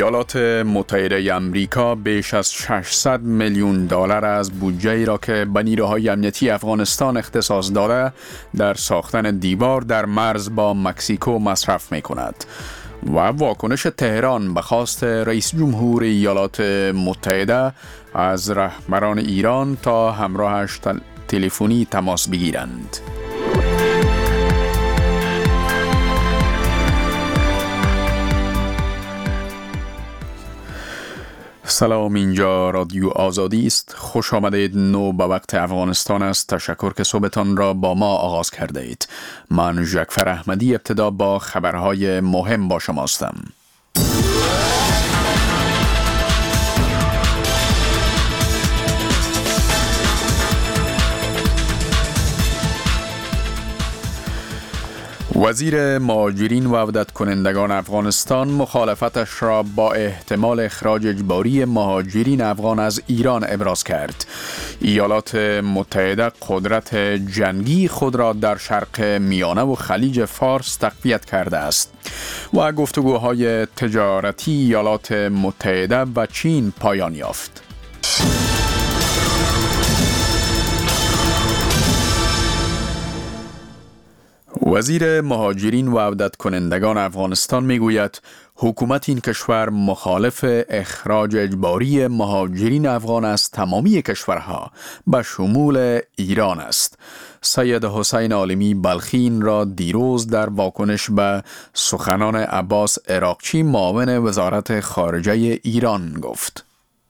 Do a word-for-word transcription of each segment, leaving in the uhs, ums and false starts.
ایالات متحده آمریکا بیش از ششصد میلیون دلار از بودجه‌ای را که به نیروهای امنیتی افغانستان اختصاص داده در ساختن دیوار در مرز با مکزیکو مصرف می‌کند و واکنش تهران به خواست رئیس جمهور ایالات متحده از رهبران ایران تا همراهش تلفنی تماس بگیرند. سلام، اینجا رادیو آزادی است. خوش آمدید. نو به وقت افغانستان است. تشکر که صبحتان را با ما آغاز کرده اید. من جعفر احمدی ابتدا با خبرهای مهم با شما هستم. وزیر مهاجرین و عودت کنندگان افغانستان مخالفتش را با احتمال اخراج اجباری مهاجرین افغان از ایران ابراز کرد. ایالات متحده قدرت جنگی خود را در شرق میانه و خلیج فارس تقویت کرده است و گفتگوهای تجارتی ایالات متحده و چین پایان یافت. وزیر مهاجرین و عودت کنندگان افغانستان میگوید حکومت این کشور مخالف اخراج اجباری مهاجرین افغان از تمامی کشورها به شمول ایران است. سید حسین عالمی بلخی این را دیروز در واکنش به سخنان عباس عراقچی معاون وزارت خارجه ایران گفت.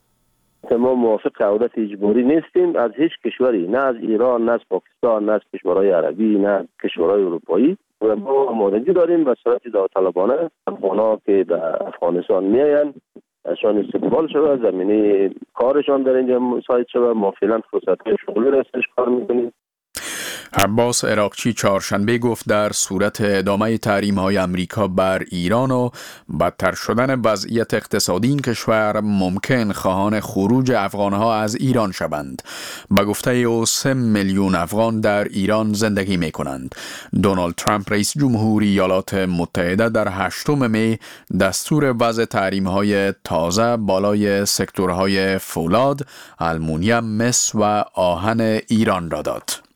ما موافق عودت اجباری نیستیم از هیچ کشوری، نه از ایران، نه از پاکستان، نه از کشورهای عربی، نه از کشورهای اروپایی. و ما آمادگی داریم به صورت داوطلبانه افغان‌ها که به افغانستان میآیند ازشان استقبال شود، زمینه کارشان در اینجا مساعد شود. ما فعلا فرصت‌های شغلی را استشکار می‌کنیم. عباس عراقچی چهارشنبه گفت در صورت ادامه تحریم‌های آمریکا بر ایران و بدتر شدن وضعیت اقتصادی این کشور ممکن خواهان خروج افغان‌ها از ایران شوند. به گفته او سه میلیون افغان در ایران زندگی می‌کنند. دونالد ترامپ رئیس جمهور ایالات متحده در هشتم می دستور وضع تحریم‌های تازه بالای سکتورهای فولاد، آلومینیوم، مس و آهن ایران را داد.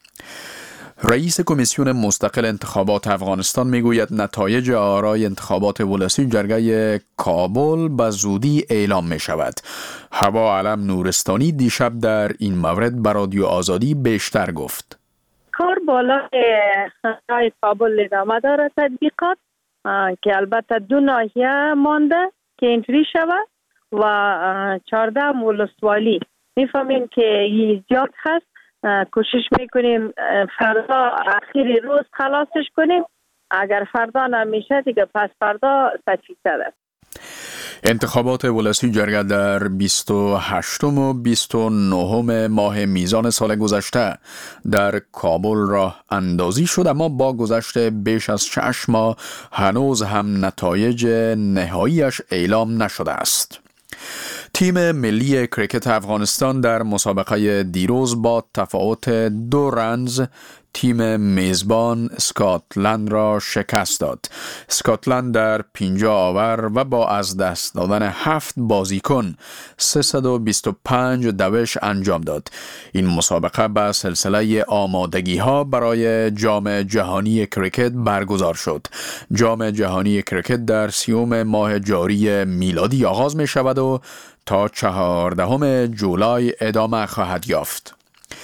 رئیس کمیسیون مستقل انتخابات افغانستان میگوید نتایج آرای انتخابات ولسی جرگه کابل به زودی اعلام می شود. هوا علم نورستانی دیشب در این مورد به رادیو آزادی بیشتر گفت. کار بالای خطای کابل ادامه داره تطبیقات که البته دو ناحیه مانده که اینطوری شود و چهارده ولسوالی میفهمیم که زیاد هست. کوشش میکنیم فردا اخیر روز خلاصش کنیم. اگر فردا نمیشه دیگه پس فردا تفصیل. انتخابات ولسی جرگه در بیست و هشتم و بیست و نهم ماه میزان سال گذشته در کابل راه اندازی شد، اما با گذشت بیش از شش ماه هنوز هم نتایج نهاییش اعلام نشده است. تیم ملی کریکت افغانستان در مسابقه دیروز با تفاوت دو رنز تیم میزبان اسکاتلند را شکست داد. اسکاتلند در پنجاه آور و با از دست دادن هفت بازیکن سیصد و بیست و پنج دوش انجام داد. این مسابقه به سلسله آمادگی ها برای جام جهانی کریکت برگزار شد. جام جهانی کریکت در سیوم ماه جاری میلادی آغاز می شود و تا چهاردهم جولای ادامه خواهد یافت.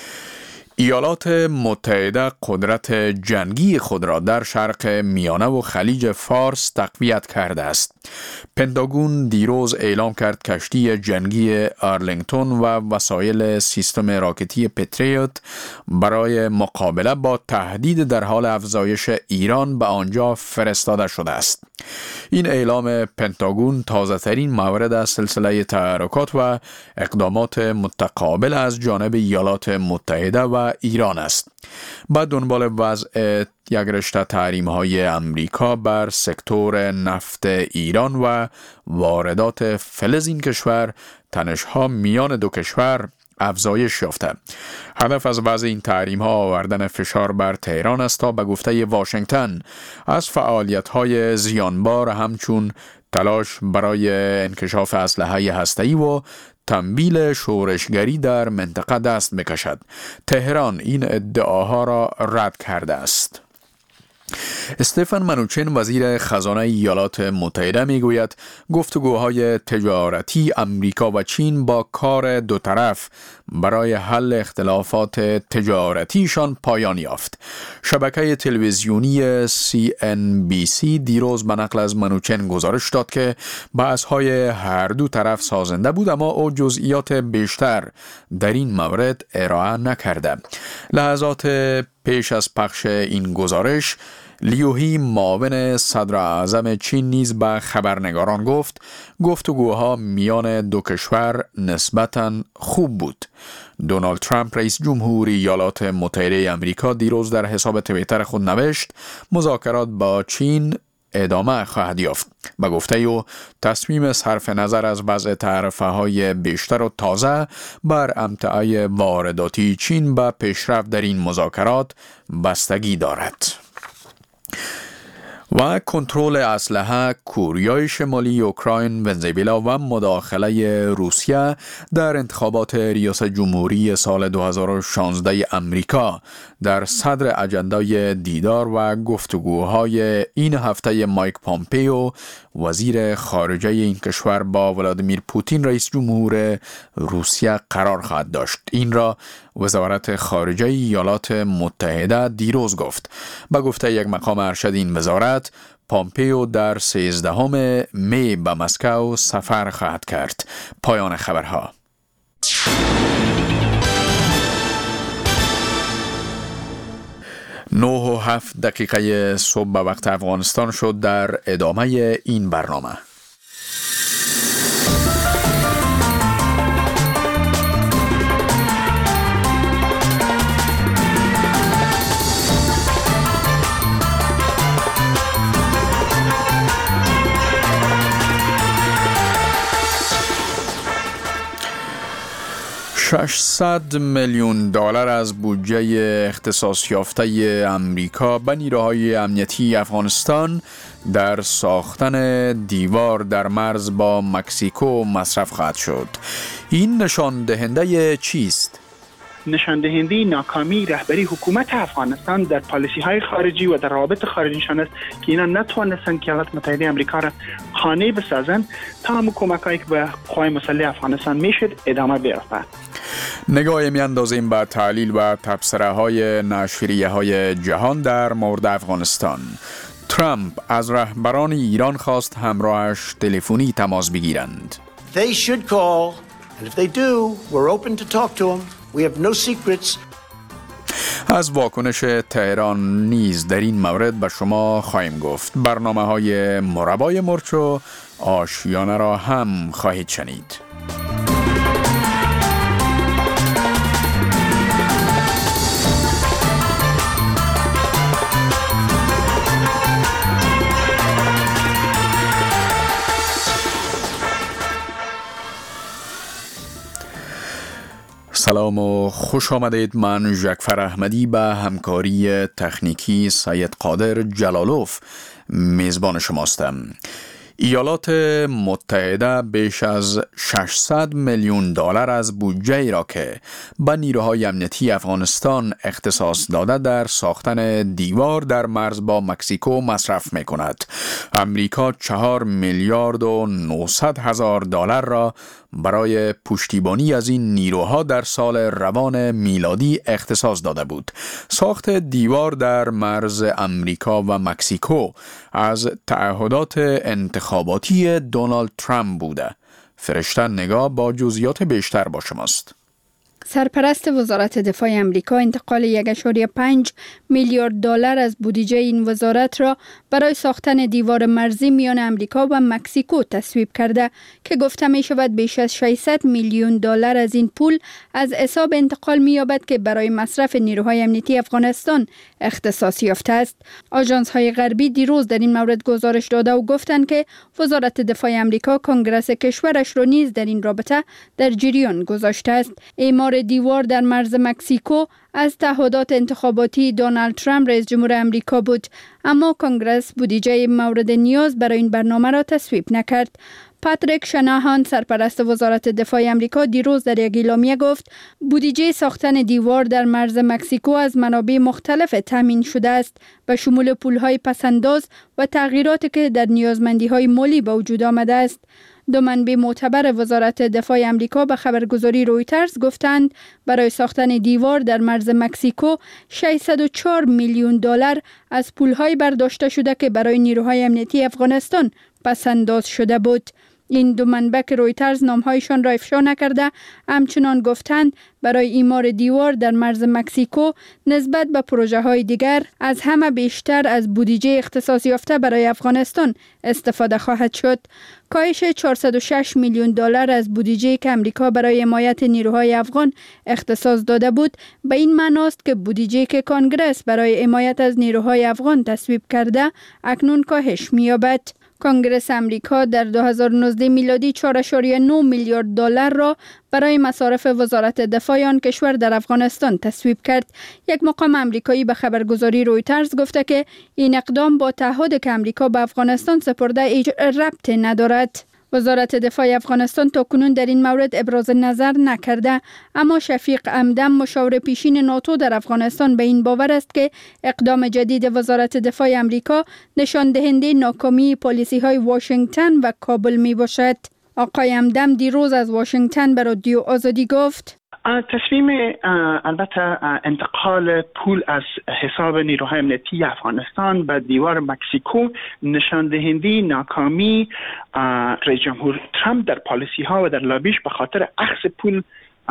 ایالات متحده قدرت جنگی خود را در شرق میانه و خلیج فارس تقویت کرده است. پنتاگون دیروز اعلام کرد کشتی جنگی آرلینگتون و وسایل سیستم راکتی پتریوت برای مقابله با تهدید در حال افزایش ایران به آنجا فرستاده شده است. این اعلام پنتاگون تازه ترین مورد از سلسله تحرکات و اقدامات متقابل از جانب ایالات متحده و ایران است. با دنبال وضع یک رشته تحریم‌های امریکا بر سکتور نفت ایران و واردات فلز این کشور، تنش‌ها میان دو کشور افزایش یافته. هدف از وضع این تحریم ها آوردن فشار بر تهران است تا به گفته واشنگتن از فعالیت های زیانبار همچون تلاش برای انکشاف اسلحه هسته‌ای و تمویل شورشگری در منطقه دست بکشد. تهران این ادعاها را رد کرده است. استفان منوچن وزیر خزانه ایالات متحده میگوید گفتگوهای تجارتی امریکا و چین با کار دو طرف برای حل اختلافات تجارتیشان پایان یافت. شبکه تلویزیونی سی ان بی سی دیروز به نقل از منوچن گزارش داد که بحث‌های هر دو طرف سازنده بود، اما او جزئیات بیشتر در این مورد ارائه نکرده. لحظات پیش از پخش این گزارش، لیوهی معاون صدر اعظم چین نیز به خبرنگاران گفت گفتگوها میان دو کشور نسبتاً خوب بود. دونالد ترامپ رئیس جمهور ایالات متحده آمریکا دیروز در حساب توییتر خود نوشت مذاکرات با چین ادامه خواهد یافت. به گفته او تصمیم صرف نظر از وضع تعرفه‌های بیشتر و تازه بر امتعای وارداتی چین به پیشرفت در این مذاکرات بستگی دارد. و کنترل اسلحه، کوریای شمالی، اوکراین، ونزوئلا و مداخله روسیه در انتخابات ریاست جمهوری سال دو هزار و شانزده امریکا در صدر اجندای دیدار و گفتگوهای این هفته مایک پامپیو وزیر خارجه این کشور با ولادیمیر پوتین رئیس جمهور روسیه قرار خواهد داشت. این را وزارت خارجه ایالات متحده دیروز گفت. با گفته یک مقام ارشد این وزارت، پامپیو در سیزدهم می به مسکو سفر خواهد کرد. پایان خبرها. نه و هفت دقیقه صبح به وقت افغانستان شد. در ادامه این برنامه ششصد میلیون دلار از بودجه اختصاص یافته امریکا به نیروهای امنیتی افغانستان در ساختن دیوار در مرز با مکزیکو مصرف خواهد شد. این نشان دهنده چیست؟ نشان دهنده ناکامی رهبری حکومت افغانستان در پالیسی های خارجی و در روابط خارجیشان است که اینا نتوانستند که ایالات متحده آمریکا را خانه بسازند تا هم کمکایی که به قوای مسلح افغانستان میشد ادامه بیافته. نگاهی میاندازیم به تحلیل و تبصره های نشریه های جهان در مورد افغانستان. ترامپ از رهبران ایران خواست همراهش تلفنی تماس بگیرند. They should call and if they do we're open to talk to them. We have no secrets. از واکنش تهران نیز در این مورد به شما خواهیم گفت. برنامه های مربای مرچ و آشیانه را هم خواهید شنید. سلام و خوش آمدید. من ژکفر احمدی به همکاری تکنیکی سید قادر جلالوف میزبان شماستم. ایالات متحده بیش از ششصد میلیون دلار از بودجه ای را که به نیروهای امنیتی افغانستان اختصاص داده در ساختن دیوار در مرز با مکزیکو مصرف می کند. امریکا چهار میلیارد و نهصد هزار دلار را برای پشتیبانی از این نیروها در سال روان میلادی اختصاص داده بود. ساخت دیوار در مرز امریکا و مکزیکو از تعهدات انتخاباتی دونالد ترامپ بوده. فرشته نگاه با جزئیات بیشتر با شماست. سرپرست وزارت دفاع امریکا انتقال یک ممیز پنج میلیارد دلار از بودجه این وزارت را برای ساختن دیوار مرزی میان امریکا و مکزیکو تصویب کرده که گفته می شود بیش از ششصد میلیون دلار از این پول از حساب انتقال می یابد که برای مصرف نیروهای امنیتی افغانستان اختصاص یافته است. آژانس های غربی دیروز در این مورد گزارش داده و گفتند که وزارت دفاع امریکا کنگره کشورش را نیز در این رابطه در جریان گذاشته است. اعمار دیوار در مرز مکزیکو از تعهدات انتخاباتی دونالد ترامپ رئیس جمهور امریکا بود، اما کنگره بودجه مورد نیاز برای این برنامه را تصویب نکرد. پاتریک شناهان سرپرست وزارت دفاع امریکا دیروز در یک اعلامیه گفت بودجه ساختن دیوار در مرز مکزیکو از منابع مختلف تامین شده است، به شمول پولهای پسنداز و تغییراتی که در نیازمندی‌های مالی به وجود آمده است. دو منبع معتبر وزارت دفاع امریکا به خبرگزاری رویترز گفتند برای ساختن دیوار در مرز مکزیکو ششصد و چهار میلیون دلار از پولهای برداشته شده که برای نیروهای امنیتی افغانستان پسنداز شده بود. این دو منبع که رویترز نامهایشان را افشا نکرده همچنان گفتند برای اعمار دیوار در مرز مکزیکو نسبت به پروژه های دیگر از همه بیشتر از بودجه اختصاص یافته برای افغانستان استفاده خواهد شد. کاهش چهارصد و شش میلیون دلار از بودجه که امریکا برای حمایت نیروهای افغان اختصاص داده بود به این معناست که بودجه که کنگره برای حمایت از نیروهای افغان تصویب کرده اکنون کاهش می‌یابد. کنگره امریکا در دو هزار و نوزده میلادی چهار ممیز نه میلیارد دلار را برای مصارف وزارت دفاع آن کشور در افغانستان تصویب کرد. یک مقام امریکایی به خبرگزاری رویترز گفته که این اقدام با تعهدی که امریکا به افغانستان سپرده هیچ ربطی ندارد. وزارت دفاع افغانستان تاکنون در این مورد ابراز نظر نکرده، اما شفیق همدم مشاور پیشین ناتو در افغانستان به این باور است که اقدام جدید وزارت دفاع امریکا نشان دهنده ناکامی پالیسی های واشنگتن و کابل می باشد. آقای همدم دیروز از واشنگتن به رادیو آزادی گفت تصمیم البته انتقال پول از حساب نیروهای امنیتی افغانستان به دیوار مکزیکو نشان دهنده ناکامی رئیس جمهور ترامپ در پالیسی ها و در لابیش به خاطر اخذ پول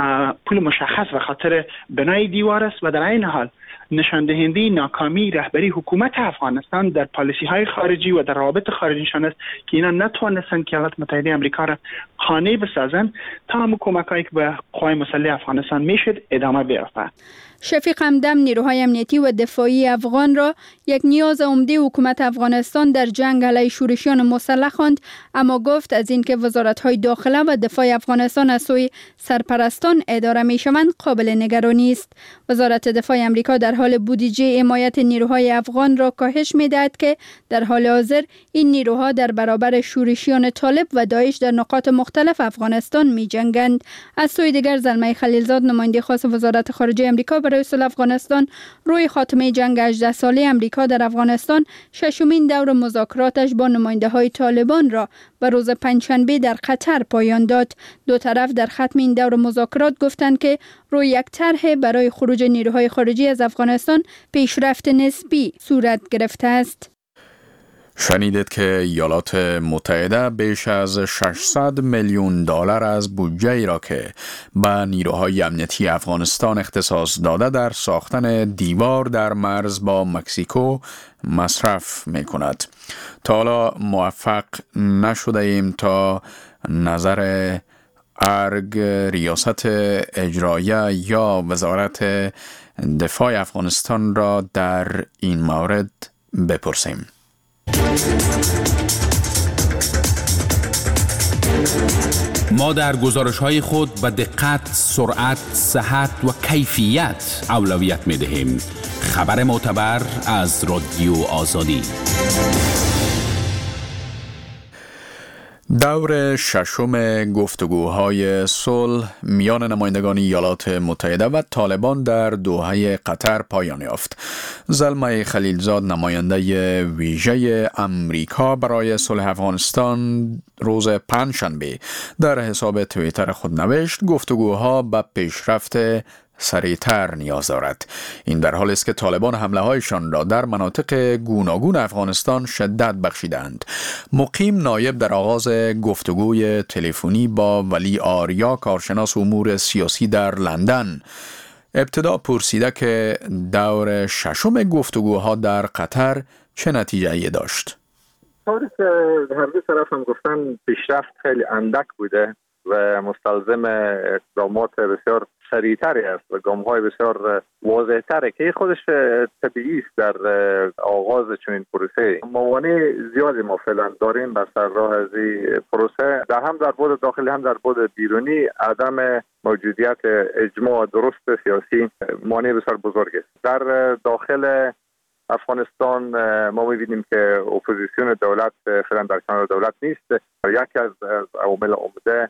پول مشخص و خاطر بنای دیوار است و در این حال نشان دهنده ناکامی رهبری حکومت افغانستان در پالیسی های خارجی و در روابط خارجیشان است که اینا نتوانستند که ایالات متحده آمریکا را خانه بسازند تا هم کمک‌هایی که به قوای مسلح افغانستان میشد ادامه بیافته. شفیق همدم نیروهای امنیتی و دفاعی افغان را یک نیاز عمده حکومت افغانستان در جنگ علیه شورشیان مسلح خواند، اما گفت از اینکه وزارت‌های داخله و دفاع افغانستان از سوی سرپرستان اداره می‌شوند قابل نگرانی است. وزارت دفاع آمریکا در حال بودجه حمایت نیروهای افغان را کاهش می‌دهد که در حال حاضر این نیروها در برابر شورشیان طالب و داعش در نقاط مختلف افغانستان می‌جنگند. از سوی دیگر زلمه خلیلزاد نماینده خاص وزارت خارجه آمریکا برای صلح افغانستان روی خاتمه جنگ هجده ساله آمریکا در افغانستان ششمین دور مذاکراتش با نماینده های طالبان را به روز پنجشنبه در قطر پایان داد. دو طرف در ختم این دور مذاکرات گفتند که روی یک طرح برای خروج نیروهای خارجی از افغانستان پیشرفت نسبی صورت گرفته است. شنیدید که ایالات متحده بیش از ششصد میلیون دلار از بودجه ای را که به نیروهای امنیتی افغانستان اختصاص داده در ساختن دیوار در مرز با مکزیکو مصرف می کند. تا حالا موفق نشده ایم تا نظر ارگ ریاست اجرایه یا وزارت دفاع افغانستان را در این مورد بپرسیم. ما در گزارش‌های خود به دقت، سرعت، صحت و کیفیت اولویت می‌دهیم. خبر معتبر از رادیو آزادی. دور ششم گفتگوهای صلح میان نمایندگان ایالات متحده و طالبان در دوحه قطر پایان یافت. زلمه خلیلزاد نماینده ویژه امریکا برای صلح افغانستان روز پنجشنبه در حساب توییتر خود نوشت گفتگوها به پیشرفت سریعتر نیاز دارد. این در حالی است که طالبان حمله هایشان را در مناطق گوناگون افغانستان شدت بخشیدند. مقیم نایب در آغاز گفتگوی تلفنی با ولی آریا، کارشناس امور سیاسی در لندن، ابتدا پرسیده که دور ششم گفتگوها در قطر چه نتیجه‌ای داشت. طوری که هر دو طرف هم گفتن پیشرفت خیلی اندک بوده و مستلزم اقدامات بسیار سریعتری است و گام‌های بسیار واضح‌تره که خودش طبیعی است در آغاز چنین پروسه. موانع زیادی ما فعلا داریم بر سر راه از این پروسه، در هم در بعد داخلی هم در بعد بیرونی. عدم موجودیت اجماع درست سیاسی مانع بسیار بزرگ است. در داخل افغانستان ما می‌بینیم که اپوزیسیون دولت فعلا در کنار دولت نیست. یکی از عوامل عمده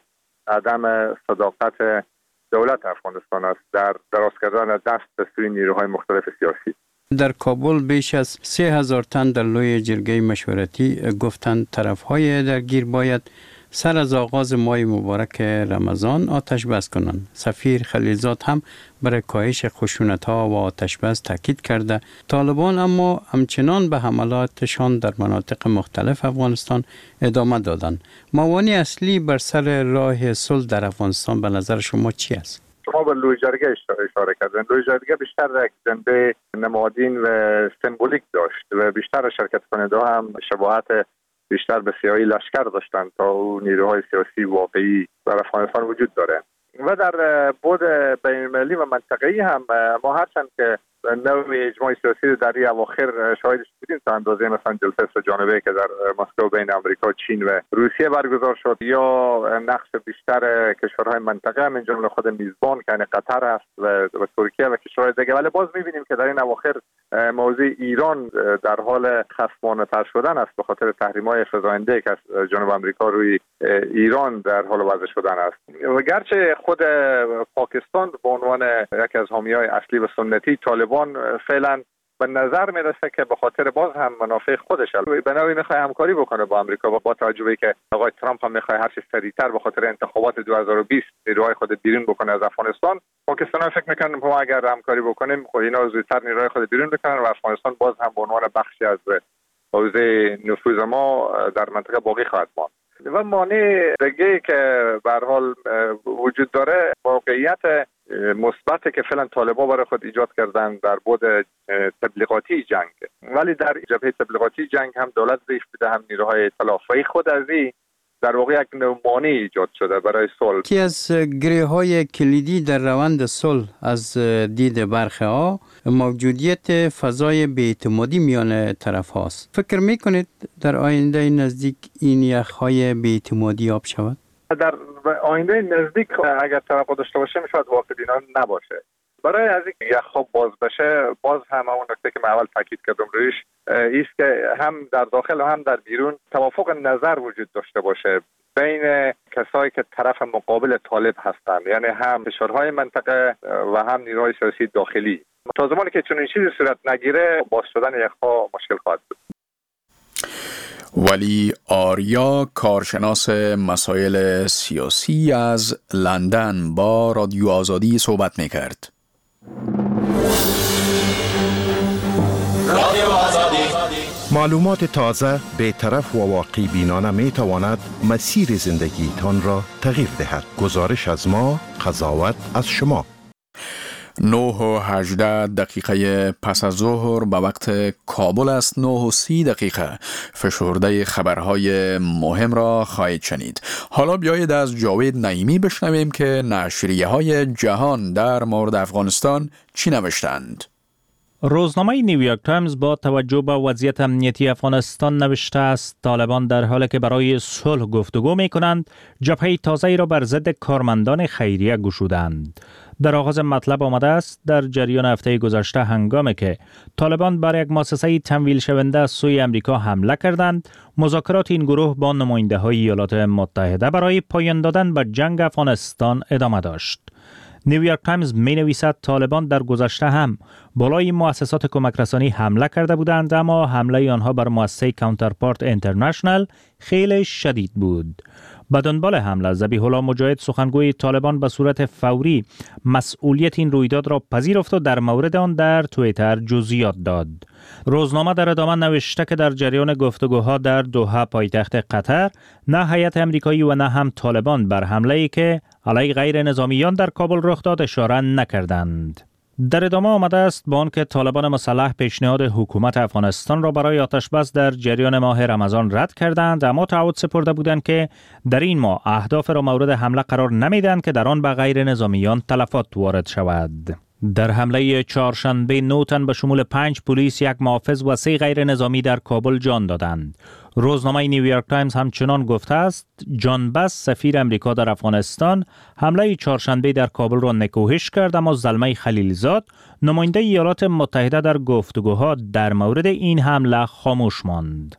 عدم صداقت دولت افغانستان است در دراز کردن دست به سوی نیروهای مختلف سیاسی. در کابل بیش از سه هزار تن در لوی جرگه مشورتی گفتند طرف‌های درگیر باید سر از آغاز ماه مبارک رمضان آتش بس کنند. سفیر خلیلزاد هم برای کاهش خشونت‌ها و آتش بس تاکید کرده. طالبان اما همچنان به حملاتشان در مناطق مختلف افغانستان ادامه دادند. موانع اصلی بر سر راه صلح در افغانستان به نظر شما چی است؟ شما به لوی جرگه اشاره کردن. لوی جرگه بیشتر یک جنبه نمادین و سمبولیک داشت و بیشتر شرکت کننده هم شباهت بیشتر به سیاهی لشکر داشتند تا او نیروهای سیاسی واقعی در افغانستان وجود داره. و در بعد بین‌المللی و منطقه‌ای هم ما هرچند که نوع اجماع سیاسی در این اواخر شاهدش بودیم تا اندازه مثلا جلسه سه جانبه که در مسکو بین آمریکا، چین و روسیه برگزار شد، یا نقش بیشتر کشورهای منطقه هم من جمله خود میزبان که قطر است و, و ترکیه و کشورهای دیگه، ولی باز می‌بینیم که در این اواخر موضوع ایران در حال خصمانه‌تر شدن است به خاطر تحریم‌های فزاینده که از جنوب آمریکا روی ایران در حال وضع شدن است. و گرچه خود پاکستان به عنوان یکی از حامیای اصلی و سنتی طالبان فعلا به نظر میرسه که به خاطر باز هم منافع خودش به نوعی میخواد همکاری بکنه با آمریکا و با توجه به که آقای ترامپ هم میخواد هر چه سریعتر به خاطر انتخابات دو هزار و بیست نیروهای خود بیرون بکنه از افغانستان، پاکستان فکر میکنه ما اگر همکاری بکنیم خب اینا زودتر نیروهای خود بیرون بکنن و افغانستان باز هم به عنوان بخشی از حوزه نفوذ ما در منطقه باقی خواهد ماند. و مانع دیگه که به هر حال وجود داره واقعیت مثبتی که فعلا طالبان برای خود ایجاد کردن در بعد تبلیغاتی جنگ، ولی در جبهه تبلیغاتی جنگ هم دولت ضعیف بوده هم نیروهای اطلاعی. خود از این در واقع یک نوع مانع ایجاد شده برای صلح. یکی از گره‌های کلیدی در روند صلح از دید برخی ها موجودیت فضای بی‌اعتمادی میان طرف هاست. فکر میکنید در آینده نزدیک این یخ‌های بی‌اعتمادی آب شود؟ در آینده نزدیک اگر توقع داشته باشه شاید واقع بینانه نباشه. برای از اینکه یخ‌ها باز بشه باز هم اون نکته که من اول تاکید کردم رویش است که هم در داخل و هم در بیرون توافق نظر وجود داشته باشه بین کسایی که طرف مقابل طالب هستند، یعنی هم کشورهای منطقه و هم نیروهای سیاسی داخلی. تا زمانی که چنین چیزی صورت نگیره باز شدن یخ‌ها مشکل خواهد بود. ولی آریا، کارشناس مسائل سیاسی از لندن، با رادیو آزادی صحبت می‌کرد. رادیو آزادی. معلومات تازه، بی‌طرف و واقعی بینانه می تواند مسیر زندگی تان را تغییر دهد. گزارش از ما، قضاوت از شما. نه و هجده دقیقه پس از ظهر به وقت کابل است. نه و سی دقیقه فشرده خبرهای مهم را خواهید شنید. حالا بیایید از جاوید نعیمی بشنویم که نشریه های جهان در مورد افغانستان چی نوشتند. روزنامه نیویورک تایمز با توجه به وضعیت امنیتی افغانستان نوشته است طالبان در حالی که برای صلح گفتگو می کنند جبهه تازه‌ای را بر ضد کارمندان خیریه گشودند. در آغاز مطلب آمده است در جریان هفته گذشته هنگامی که طالبان بر یک مؤسسه تمویل شونده از سوی امریکا حمله کردند، مذاکرات این گروه با نماینده های ایالات متحده برای پایان دادن به جنگ افغانستان ادامه داشت. نیویورک تایمز می نویسد طالبان در گذشته هم بالای مؤسسات کمک رسانی حمله کرده بودند، اما حمله آنها بر مؤسسه کانترپارت اینترنشنال خیلی شدید بود. به دنبال حمله، ذبیح الله مجاهد سخنگوی طالبان به صورت فوری مسئولیت این رویداد را پذیرفت و در مورد آن در توییتر جزئیات داد. روزنامه در ادامه نوشته که در جریان گفتگوها در دوحه پایتخت قطر، نه هیئت امریکایی و نه هم طالبان بر حمله‌ای که علیه غیر نظامیان در کابل رخ داد اشاره نکردند. در ادامه آمده است با آنکه طالبان مسلح پیشنهاد حکومت افغانستان را برای آتش بس در جریان ماه رمضان رد کردند، اما تعهد سپرده بودند که در این ماه اهداف را مورد حمله قرار نمیدهند که در آن به غیر نظامیان تلفات وارد شود. در حمله چهارشنبه نه تن به شمول پنج پلیس، یک محافظ و سه غیر نظامی در کابل جان دادند. روزنامه نیویورک تایمز همچنان گفته است جان بس سفیر امریکا در افغانستان حمله چهارشنبه در کابل را نکوهش کرد، اما زلمه خلیلزاد نماینده ایالات متحده در گفتگوها در مورد این حمله خاموش ماند.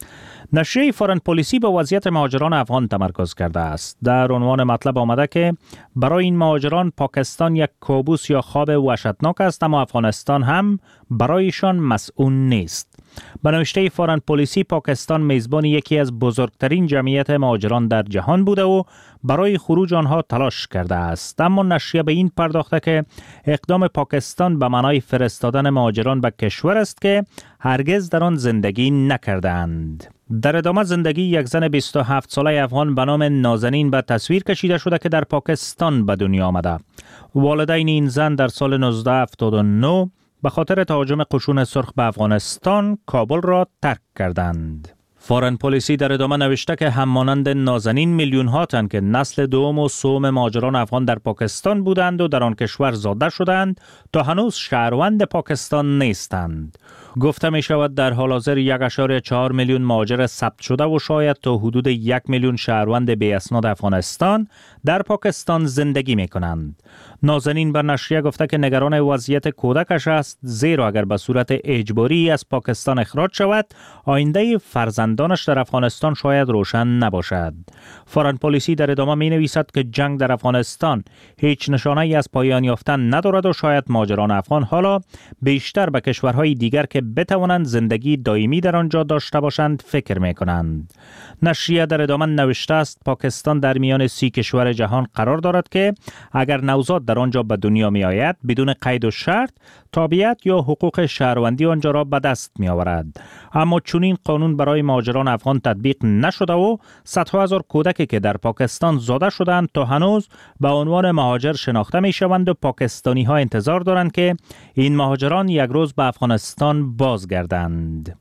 نشریه فارن پلیسی به وضعیت مهاجران افغان تمرکز کرده است. در عنوان مطلب آمده که برای این مهاجران پاکستان یک کابوس یا خواب وحشتناک است، اما افغانستان هم برایشان مسئول نیست. به نوشته فارن پلیسی، پاکستان میزبان یکی از بزرگترین جمعیت مهاجران در جهان بوده و برای خروج آنها تلاش کرده است، اما نشریه به این پرداخته که اقدام پاکستان به معنای فرستادن مهاجران به کشور است که هرگز در آن زندگی نکردند. در ادامه زندگی یک زن بیست و هفت ساله افغان به نام نازنین به تصویر کشیده شده که در پاکستان به دنیا آمده. والدین این زن در سال نوزده هفتاد و نه به خاطر تهاجم قشون سرخ به افغانستان کابل را ترک کردند. فارن پلیسی در ادامه نوشته که همانند نازنین میلیون ها تن که نسل دوم و سوم مهاجران افغان در پاکستان بودند و در آن کشور زاده شدند تا هنوز شهروند پاکستان نیستند. گفته می شود در حال حاضر یک ممیز چهار میلیون مهاجر ثبت شده و شاید تا حدود یک میلیون شهروند بی اسناد افغانستان در پاکستان زندگی می کنند. نازنین بر نشریه گفته که نگران وضعیت کودکش است، زیرا اگر به صورت اجباری از پاکستان اخراج شود آینده فرزندانش در افغانستان شاید روشن نباشد. فارن پلیسی در ادامه می نویسد که جنگ در افغانستان هیچ نشانه ای از پایان یافتن ندارد و شاید مهاجران افغان حالا بیشتر به کشورهای دیگر که بتوانند زندگی دائمی در آنجا داشته باشند فکر می کنند. نشریه در ادامه نوشته است پاکستان در میان سی کشور جهان قرار دارد که اگر نوزاد در آنجا به دنیا می آید بدون قید و شرط تابعیت یا حقوق شهروندی آنجا را به دست می آورد. اما چون این قانون برای مهاجران افغان تطبیق نشده و صدها هزار کودکی که در پاکستان زاده شدند تا هنوز به عنوان مهاجر شناخته می شوند و پاکستانی ها انتظار دارند که این مهاجران یک روز به افغانستان بازگردند.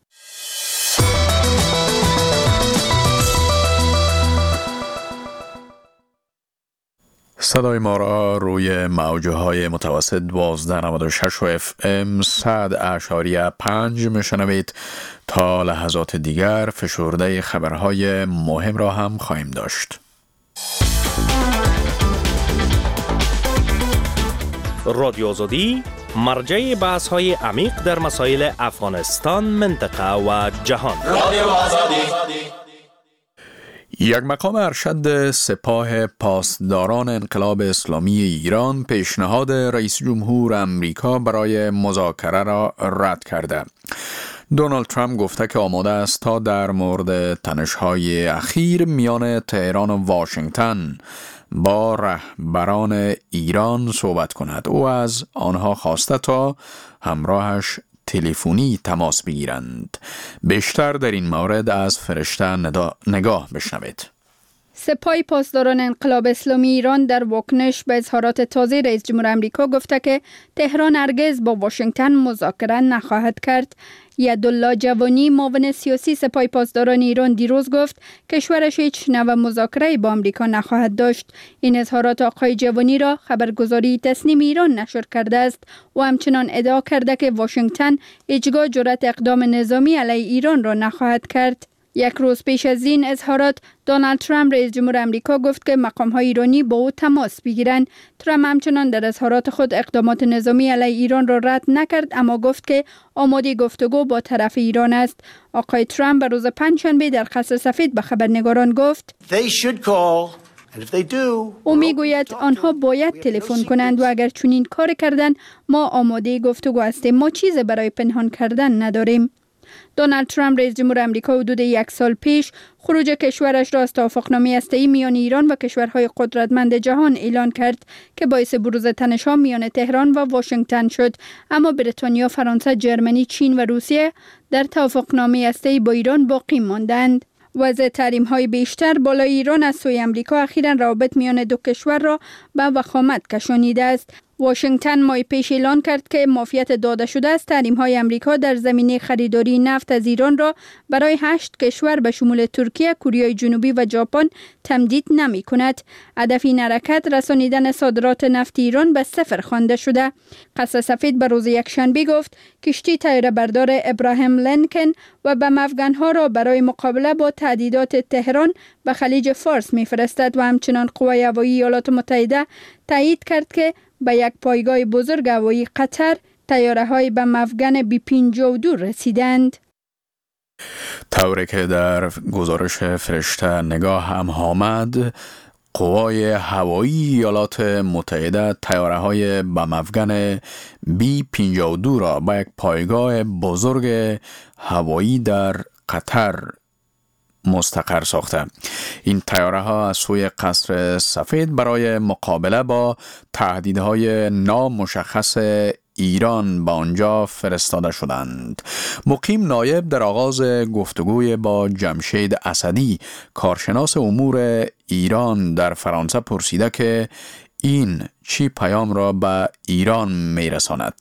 صدای ما را روی موجه های متوسط دوازده نود و شش و اف ام صد اشاریه پنج میشنوید. تا لحظات دیگر فشرده خبرهای مهم را هم خواهیم داشت. رادیو آزادی مرجع بحث های عمیق در مسائل افغانستان، منطقه و جهان. رادیو آزادی. یک مقام ارشد سپاه پاسداران انقلاب اسلامی ایران پیشنهاد رئیس جمهور امریکا برای مذاکره را رد کرده. دونالد ترامپ گفته که آماده است تا در مورد تنش‌های اخیر میان تهران و واشنگتن با رهبران ایران صحبت کند. او از آنها خواسته تا همراهش تلفنی تماس بگیرند. بیشتر در این مورد از فرشته نگاه بشنوید. سپاه پاسداران انقلاب اسلامی ایران در واکنش به اظهارات تازه رئیس جمهور آمریکا گفته که تهران هرگز با واشنگتن مذاکره نخواهد کرد. یدالله جوانی معاون سیاسی سپاه پاسداران ایران دیروز گفت کشورش هیچ نوع مذاکره با آمریکا نخواهد داشت. این اظهارات آقای جوانی را خبرگزاری تصنیم ایران نشر کرده است و همچنان ادعا کرده که واشنگتن هیچگاه جرأت اقدام نظامی علیه ایران را نخواهد کرد. یک روز پیش از این اظهارات دونالد ترامپ رئیس جمهور آمریکا گفت که مقام‌های ایرانی با او تماس بگیرند. ترامپ همچنان در اظهارات خود اقدامات نظامی علیه ایران را رد نکرد، اما گفت که آماده گفتگو با طرف ایران است. آقای ترامپ به روز پنجشنبه در قصر سفید به خبرنگاران گفت او میگوید آنها باید تلفن کنند و اگر چنین کار کردند ما آماده گفتگو هستیم. ما چیز برای پنهان کردن نداریم. دونالد ترامپ رئیس جمهور آمریکا حدود یک سال پیش خروج کشورش را از توافقنامه هسته‌ای میان ایران و کشورهای قدرتمند جهان اعلان کرد که باعث بروز تنش‌ها میان تهران و واشنگتن شد، اما بریتانیا، فرانسه، جرمنی، چین و روسیه در توافقنامه هسته‌ای با ایران باقی ماندند. وضع تحریم‌های بیشتر بالای ایران از سوی آمریکا اخیراً روابط میان دو کشور را به وخامت کشانیده است. واشنگتن ماه پیش اعلان کرد که معافیت داده شده از تحریم‌های آمریکا در زمینه خریداری نفت از ایران را برای هشت کشور به شمول ترکیه، کره جنوبی و ژاپن تمدید نمی‌کند. هدف این حرکت رسانیدن صادرات نفت ایران به صفر خوانده شده. قصر سفید به روز یکشنبه گفت کشتی طیاره بردار ابراهیم لینکن و بم افغان‌ها را برای مقابله با تهدیدات تهران به خلیج فارس می‌فرستد و همچنان قوای هوایی ایالات متحده تایید کرد که به یک پایگاه بزرگ هوایی قطر طیاره‌های بم افغان بی پنجاه و دو رسیدند. طوری که در گزارش فرشته نگاه هم آمد، قوای هوایی ایالات متحده طیاره‌های بم افغان بی پنجاه و دو را به یک پایگاه بزرگ هوایی در قطر مستقر ساخته. این طیاره ها از سوی قصر سفید برای مقابله با تهدیدهای نامشخص ایران به آنجا فرستاده شدند. مقیم نایب در آغاز گفتگوی با جمشید اسدی، کارشناس امور ایران در فرانسه، پرسیده که این چی پیام را به ایران میرساند؟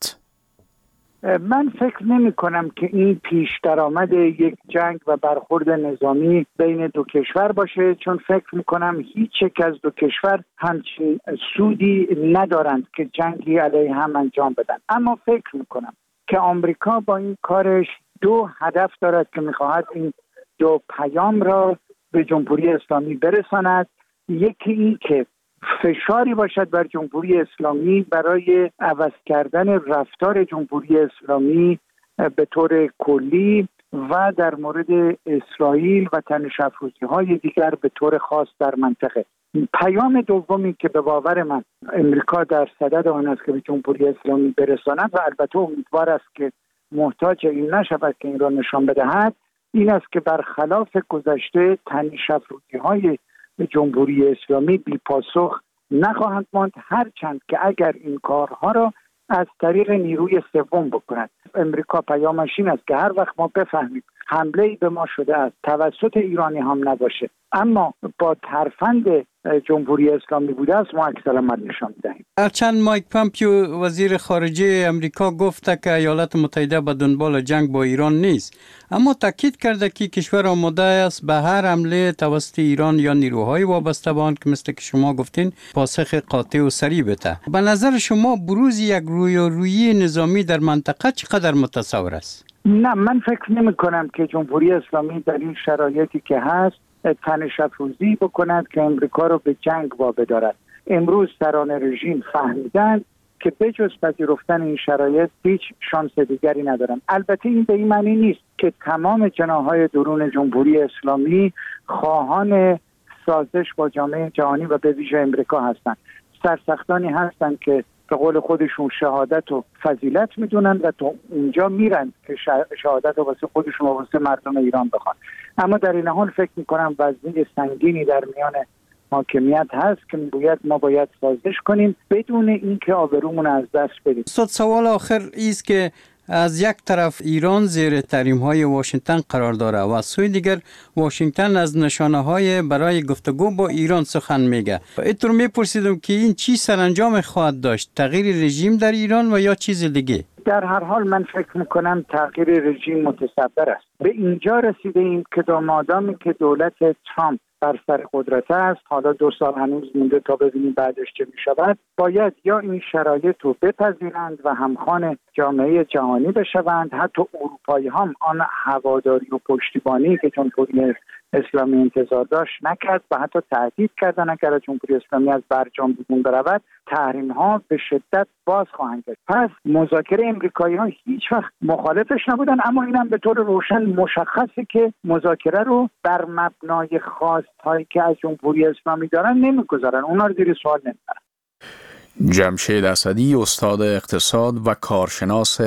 من فکر نمی کنم که این پیش درآمد یک جنگ و برخورد نظامی بین دو کشور باشه، چون فکر می کنم هیچ یک از دو کشور همچین سودی ندارند که جنگی علیه هم انجام بدن. اما فکر می کنم که آمریکا با این کارش دو هدف دارد که می خواهد این دو پیام را به جمهوری اسلامی برساند. یکی این که فشاری باشد بر جمهوری اسلامی برای عوض کردن رفتار جمهوری اسلامی به طور کلی و در مورد اسرائیل و تنش افروزی‌های دیگر به طور خاص در منطقه. پیام دومی که به باور من امریکا در صدد آن است که به جمهوری اسلامی برساند و البته امیدوار است که محتاج این نشود که این را نشان بدهد، این است که برخلاف گذشته تنش افروزی‌های جمهوری اسلامی بی پاسخ نخواهند ماند، هرچند که اگر این کارها را از طریق نیروی سوم بکند. امریکا پیامش این است که هر وقت ما بفهمیم حمله‌ای به ما شده است توسط ایرانی هم نباشه اما با ترفند جمهوری اسلامی بوده است، ما عکس العمل نشان می‌دهیم. هرچند مایک پامپیو وزیر خارجه امریکا گفته که ایالات متحده به دنبال جنگ با ایران نیست، اما تاکید کرده که کشور آماده است به هر حمله توسط ایران یا نیروهای وابسته به آن که مثل که شما گفتین پاسخ قاطع و سریع بده. به نظر شما بروز یک رویارویی نظامی در منطقه چقدر متصور است؟ نه، من فکر نمی کنم که جمهوری اسلامی در این شرایطی که هست تنش افروزی بکند که امریکا رو به جنگ وابه دارد. امروز سران رژیم فهمیدند که بجز پذیرفتن این شرایط هیچ شانس دیگری ندارن. البته این به این معنی نیست که تمام جناح‌های درون جمهوری اسلامی خواهان سازش با جامعه جهانی و به ویژه امریکا هستند. سرسختانی هستند که به قول خودشون شهادت و فضیلت میدونن و تو اونجا میرن که شهادت رو واسه خودشون و واسه مردم ایران بخوان. اما در این حال فکر میکنم وزنه سنگینی در میان حاکمیت هست که میگوید ما باید سازش کنیم بدون اینکه آبرومون از دست بدیم. صد سوال آخر است که از یک طرف ایران زیر تحریم‌های واشنگتن قرار داره و از سوی دیگر واشنگتن از نشانه‌های برای گفتگو با ایران سخن میگه. اینطور میپرسیدم که این چی سرانجام خواهد داشت؟ تغییر رژیم در ایران و یا چیز دیگه؟ در هر حال من فکر میکنم تغییر رژیم متصور است. به اینجا رسیده ایم که مادامی که دولت ترامپ بر سر قدرت است، حالا دو سال هنوز مونده تا ببینیم بعدش چه میشود، باید یا این شرایط رو بپذیرند و همخوان جامعه جهانی بشوند، حتی اروپایی هم آن هواداری و پشتیبانی که جمهوری اسلامی انتظار داشت نکرد و حتی تهدید کردن اگر جمهوری اسلامی از برجام بیرون برود تحریم ها به شدت باز خواهند گشت. پس مذاکره امریکایی ها هیچ وقت مخالفش نبودن، اما اینم به طور روشن مشخصه که مذاکره رو بر مبنای خواست‌هایی که از جمهوری اسلامی دارن نمیگذارن، اونا رو زیر سوال نمیبرن. جمشید اسدی، استاد اقتصاد و کارشناس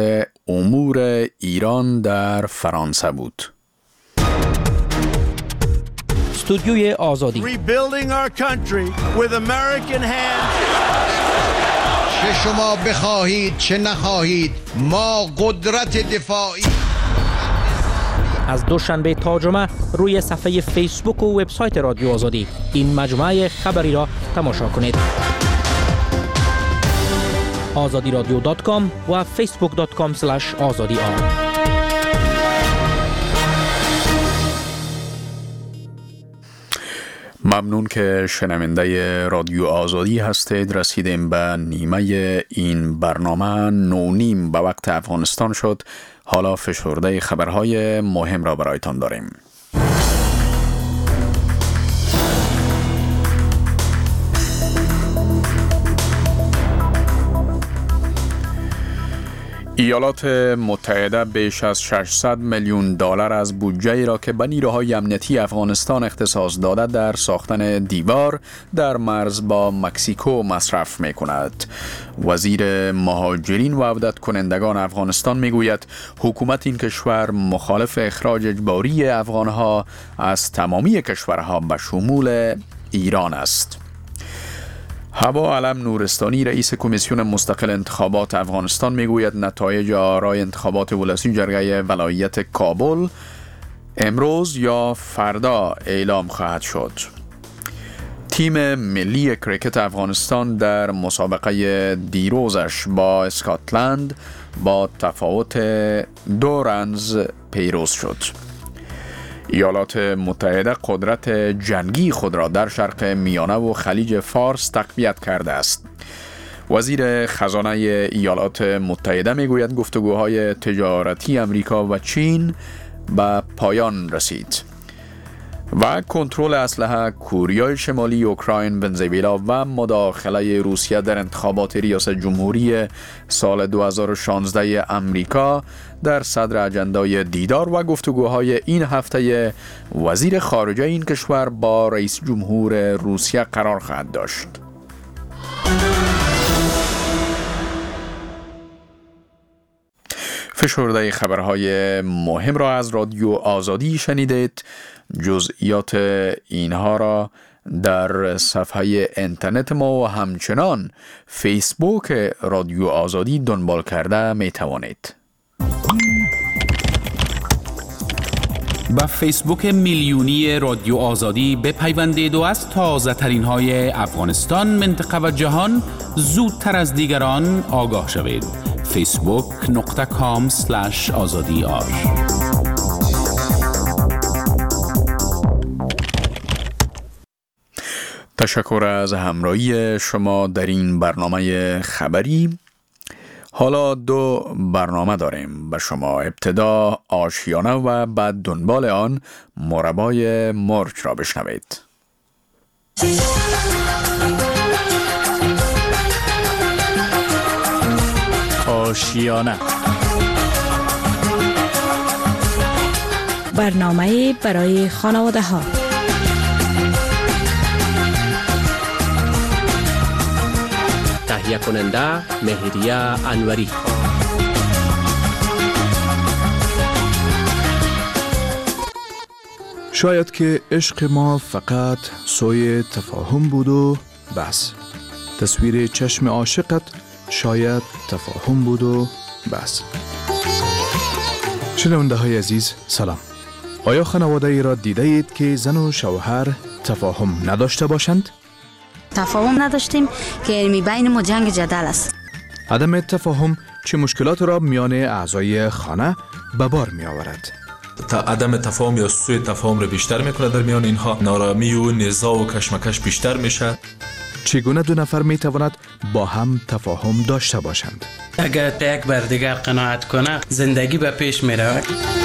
امور ایران در فرانسه بود. استودیوی آزادی. Rebuilding our country with American hands. چه شما بخواهید چه نخواهید ما قدرت دفاعی. از دوشنبه تا جمعه روی صفحه فیسبوک و وبسایت رادیو آزادی این مجموعه خبری را تماشا کنید. آزادی رادیو دات کام و فیسبوک دات کام اسلش آزادی آر. ممنون که شنونده رادیو آزادی هستید. رسیدیم به نیمه این برنامه. نو نیم به وقت افغانستان شد. حالا فشرده خبرهای مهم را برایتان داریم. ایالات متحده بیش از ششصد میلیون دلار از بودجه‌ای را که به نیروهای امنیتی افغانستان اختصاص داده در ساختن دیوار در مرز با مکزیکو مصرف می‌کند. وزیر مهاجرین و عودت کنندگان افغانستان می‌گوید حکومت این کشور مخالف اخراج اجباری افغان‌ها از تمامی کشورها به شمول ایران است. هوا علم نورستانی رئیس کمیسیون مستقل انتخابات افغانستان میگوید نتایج آرای انتخابات ولسی جرگه ولایت کابل امروز یا فردا اعلام خواهد شد. تیم ملی کریکت افغانستان در مسابقه دیروزش با اسکاتلند با تفاوت دو رنز پیروز شد. ایالات متحده قدرت جنگی خود را در شرق میانه و خلیج فارس تقویت کرده است. وزیر خزانه ایالات متحده میگوید گفتگوهای تجارتی امریکا و چین به پایان رسید و کنترل اسلحه کوریای شمالی، اوکراین، ونزوئلا و مداخله روسیه در انتخابات ریاست جمهوری سال دو هزار و شانزده امریکا در صدر اجندای دیدار و گفتگوهای این هفته وزیر خارجه این کشور با رئیس جمهور روسیه قرار خواهد داشت. فشرده خبرهای مهم را از رادیو آزادی شنیدید. جزئیات اینها را در صفحه اینترنت ما و همچنان فیسبوک رادیو آزادی دنبال کرده می توانید. با فیسبوک میلیونی رادیو آزادی بپیوندید و از تازه ترین های افغانستان، منطقه و جهان زودتر از دیگران آگاه شوید. فیسبوک نقطه کام سلش آزادی آر. تشکر از همراهی شما در این برنامه خبری. حالا دو برنامه داریم به شما. ابتدا آشیانه و بعد دنبال آن مربای مرچ را بشنوید. آشیانه، برنامه برای خانواده ها. تهیه کننده مهریه انوری. شاید که عشق ما فقط سوی تفاهم بود و بس. تصویر چشم عاشقت شاید تفاهم بود و بس. شنونده های عزیز سلام. آیا خانواده ای را دیده اید که زن و شوهر تفاهم نداشته باشند؟ تفاهم نداشتیم که علمی بین ما جنگ جدل است. عدم تفاهم چه مشکلات را میان اعضای خانه به بار می آورد؟ تا عدم تفاهم یا سوء تفاهم را بیشتر میکنه. در میان اینها نارامی و نزاع و کشمکش بیشتر میشه. چگونه دو نفر می تواند با هم تفاهم داشته باشند؟ اگر یک بر دیگر قناعت کنه زندگی به پیش می رود.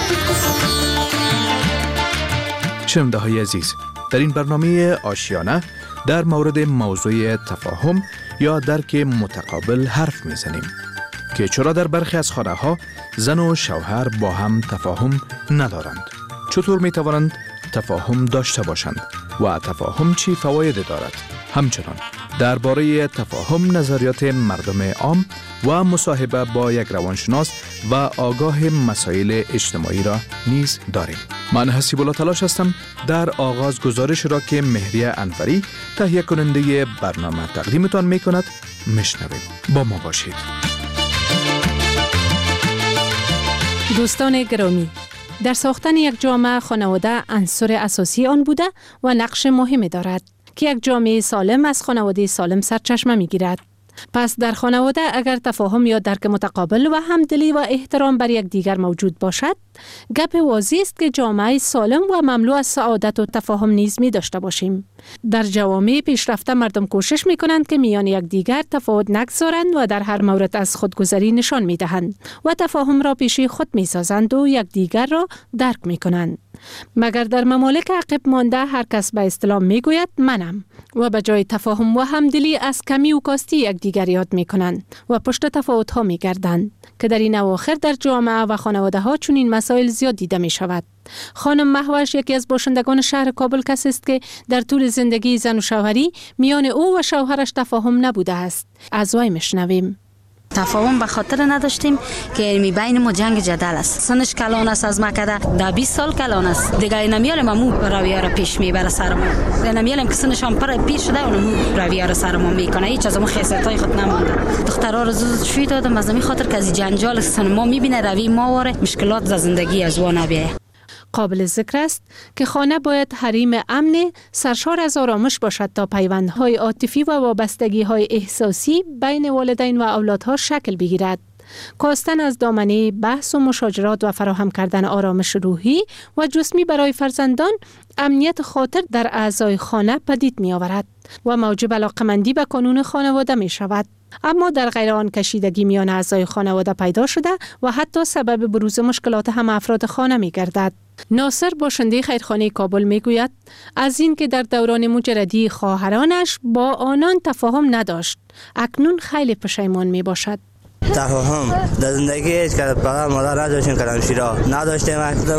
شنونده های عزیز، در این برنامه آشیانه در مورد موضوع تفاهم یا درک متقابل حرف می زنیم که چرا در برخی از خانه ها زن و شوهر با هم تفاهم ندارند، چطور می توانند تفاهم داشته باشند و تفاهم چی فواید دارد. همچنان درباره تفاهم نظریات مردم عام و مصاحبه با یک روانشناس و آگاه مسائل اجتماعی را نیز داریم. من حسیب الله تلاش هستم در آغاز گزارش را که مهریه انوری تهیه کننده برنامه تقدیمتان می کند میشنویم. با ما باشید. دوستان گرامی، در ساختن یک جامعه خانواده عنصر اساسی آن بوده و نقش مهمی دارد که یک جامعه سالم از خانواده سالم سرچشمه می گیرد. پس در خانواده اگر تفاهم یا درک متقابل و همدلی و احترام بر یک دیگر موجود باشد، گپ واضح است که جامعه سالم و مملو از سعادت و تفاهم نیز می داشته باشیم. در جوامع پیشرفته مردم کوشش می کنند که میان یک دیگر تفاوت نگذارند و در هر مورد از خودگذری نشان می دهند و تفاهم را پیش خود می سازند و یک دیگر را درک می کنند. مگر در ممالک عقب مانده هر کس به اصطلاح می گوید منم و به جای تفاهم و همدلی از کمی و کاستی یک دیگر یاد می کنند و پشت تفاوت ها می گردند که در این اواخر در جامعه و خانواده ها چون این مسائل زیاد دیده می شود. خانم مهوش یکی از باشندگان شهر کابل کسی است که در طول زندگی زن و شوهری میان او و شوهرش تفاهم نبوده است. از وی میشنویم. تفاهم به خاطر نداشتیم که می بین ما جنگ جدل است. سنش کلان است از مکده ده بیست سال کلان است. دیگه نمیاریم امو رویه را پیش میبره سر ما. نمیاریم که سنش هم پر پیر شده اونم رویه را سر ما میکنه. هیچ از ما خاصیتای خود نمونده. دخترها رو زود شوی دادم از می خاطر که از جنجال سن ما میبینه روی ما واره مشکلات در زندگی از وا نبیه. قابل ذکر است که خانه باید حریم امن سرشار از آرامش باشد تا پیوندهای عاطفی و وابستگی‌های احساسی بین والدین و اولادها شکل بگیرد. کاستن از دامنه بحث و مشاجرات و فراهم کردن آرامش روحی و جسمی برای فرزندان امنیت خاطر در اعضای خانه پدید می آورد و موجب علاقمندی به قانون خانواده می شود. اما در غیر آن کشیدگی میان اعضای خانواده پیدا شده و حتی سبب بروز مشکلات هم افراد خانه می گردد. ناصر باشنده خیرخانه کابل می گوید از این که در دوران مجردی خواهرانش با آنان تفاهم نداشت، اکنون خیلی پشیمان می باشد. تفاهم در زندگی هیچ که پدر مادر نداشتیم کلم شیرا نداشتیم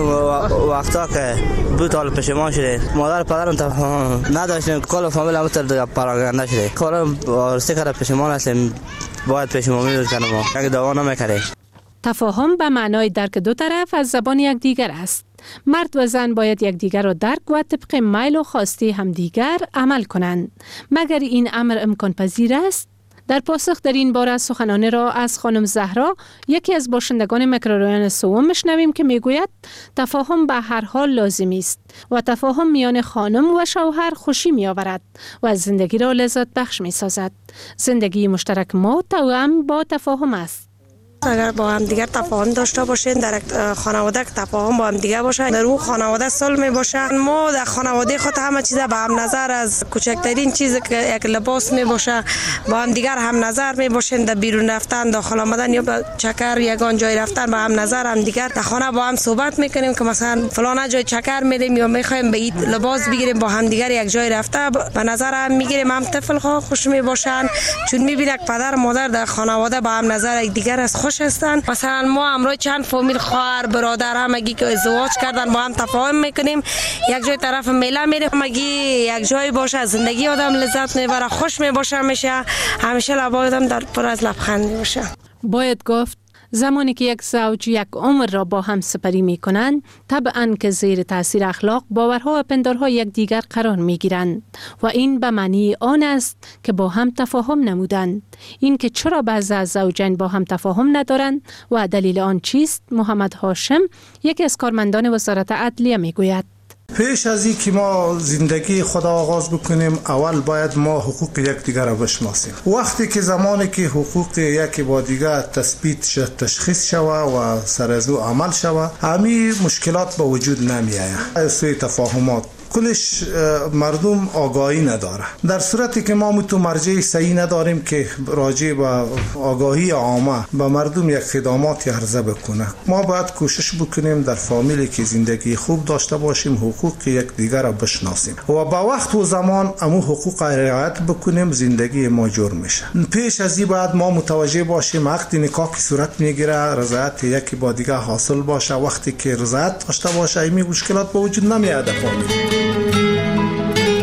وقتا که دو سال پشیمان شده مادر پدرم تفاهم نداشتیم کل فامیل هم تر پراگنده شده کارم وارسته کرده پشیمان هستیم باید پشیمانی داد کنم ما یک دعوا نمیکرده. تفاهم به معنای درک دو طرف از زبان یکدیگر است. مرد و زن باید یکدیگر را درک و طبق میل و خواسته همدیگر عمل کنند. مگر این امر امکان پذیر است؟ در پاسخ در این باره سخنانه را از خانم زهرا یکی از باشندگان میکرورایون سوم میشنویم که میگوید تفاهم به هر حال لازمی است و تفاهم میان خانم و شوهر خوشی میآورد و زندگی را لذت بخش میسازد. زندگی مشترک ما توأم با تفاهم است. اگر با هم دیگر تفاهم داشته باشین در خانواده که تفاهم با هم دیگر باشه در اون خانواده صلح می باشه. ما در خانواده خود همه چیز به هم نظر از کوچکترین چیزی که یک لباس می باشه با هم دیگر هم نظر می باشین. در بیرون رفتن داخل آمدن یا به چکر یگان جای رفتن با هم نظر هم دیگر در خانه با هم صحبت میکنیم که مثلا فلان جای چکر میریم یا میخوایم به این لباس بگیریم با هم دیگر یک جای رفته به نظر هم میگیریم. هم طفل ها خوش می باشن چون میبینه پدر مادر در خانواده با هم نظر یک دیگر از خوش هستن. مثلا ما امروز چند فامیل خواهر برادر همگی که ازدواج کردن با هم تفاهم میکنیم یک جای طرف میله میریم همگی یک جای باشه زندگی آدم لذت میبره خوش میباشه میشه همیشه لبای آدم در پر از لبخند میباشه. باید گفت زمانی که یک زوج یک عمر را با هم سپری می کنند طبعاً که زیر تاثیر اخلاق باورها و پندارها یک دیگر قرار می گیرند و این به معنی آن است که با هم تفاهم نمودند. این که چرا بعضی از زوجین با هم تفاهم ندارند و دلیل آن چیست محمد هاشم یکی از کارمندان وزارت عدلیه می گوید. پیش از این که ما زندگی خود آغاز بکنیم اول باید ما حقوق یکدیگر را بشناسیم. وقتی که زمانی که حقوق یکی با دیگر تثبیت شد تشخیص شود و سر از او عمل شود همین مشکلات به وجود نمی آید. سوی تفاهمات کلش مردم آگاهی نداره. در صورتی که ما متو مرجع صحیح نداریم که راجع به آگاهی عامه به مردم یک خدمات عرضه بکنه. ما باید کوشش بکنیم در فامیلی که زندگی خوب داشته باشیم حقوق یک دیگر را بشناسیم و با وقت و زمان امو حقوق رعایت بکنیم زندگی ما جور میشه. پیش از این باید ما متوجه باشیم وقتی نکاح صورت میگیره رضایت یکی با دیگر حاصل باشه. وقتی که رضایت داشته باشه این مشکلات به وجود نمیاد فامیل. بر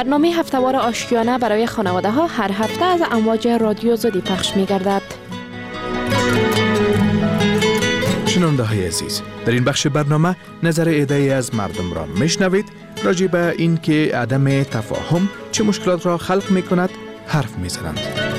برنامه هفته‌وار آشیانه برای خانواده ها هر هفته از امواج رادیو آزادی پخش می گردد. شنونده های عزیز، در این بخش برنامه نظر عده‌ای از مردم را میشنوید راجع به این که عدم تفاهم چه مشکلات را خلق می کند حرف می زنند.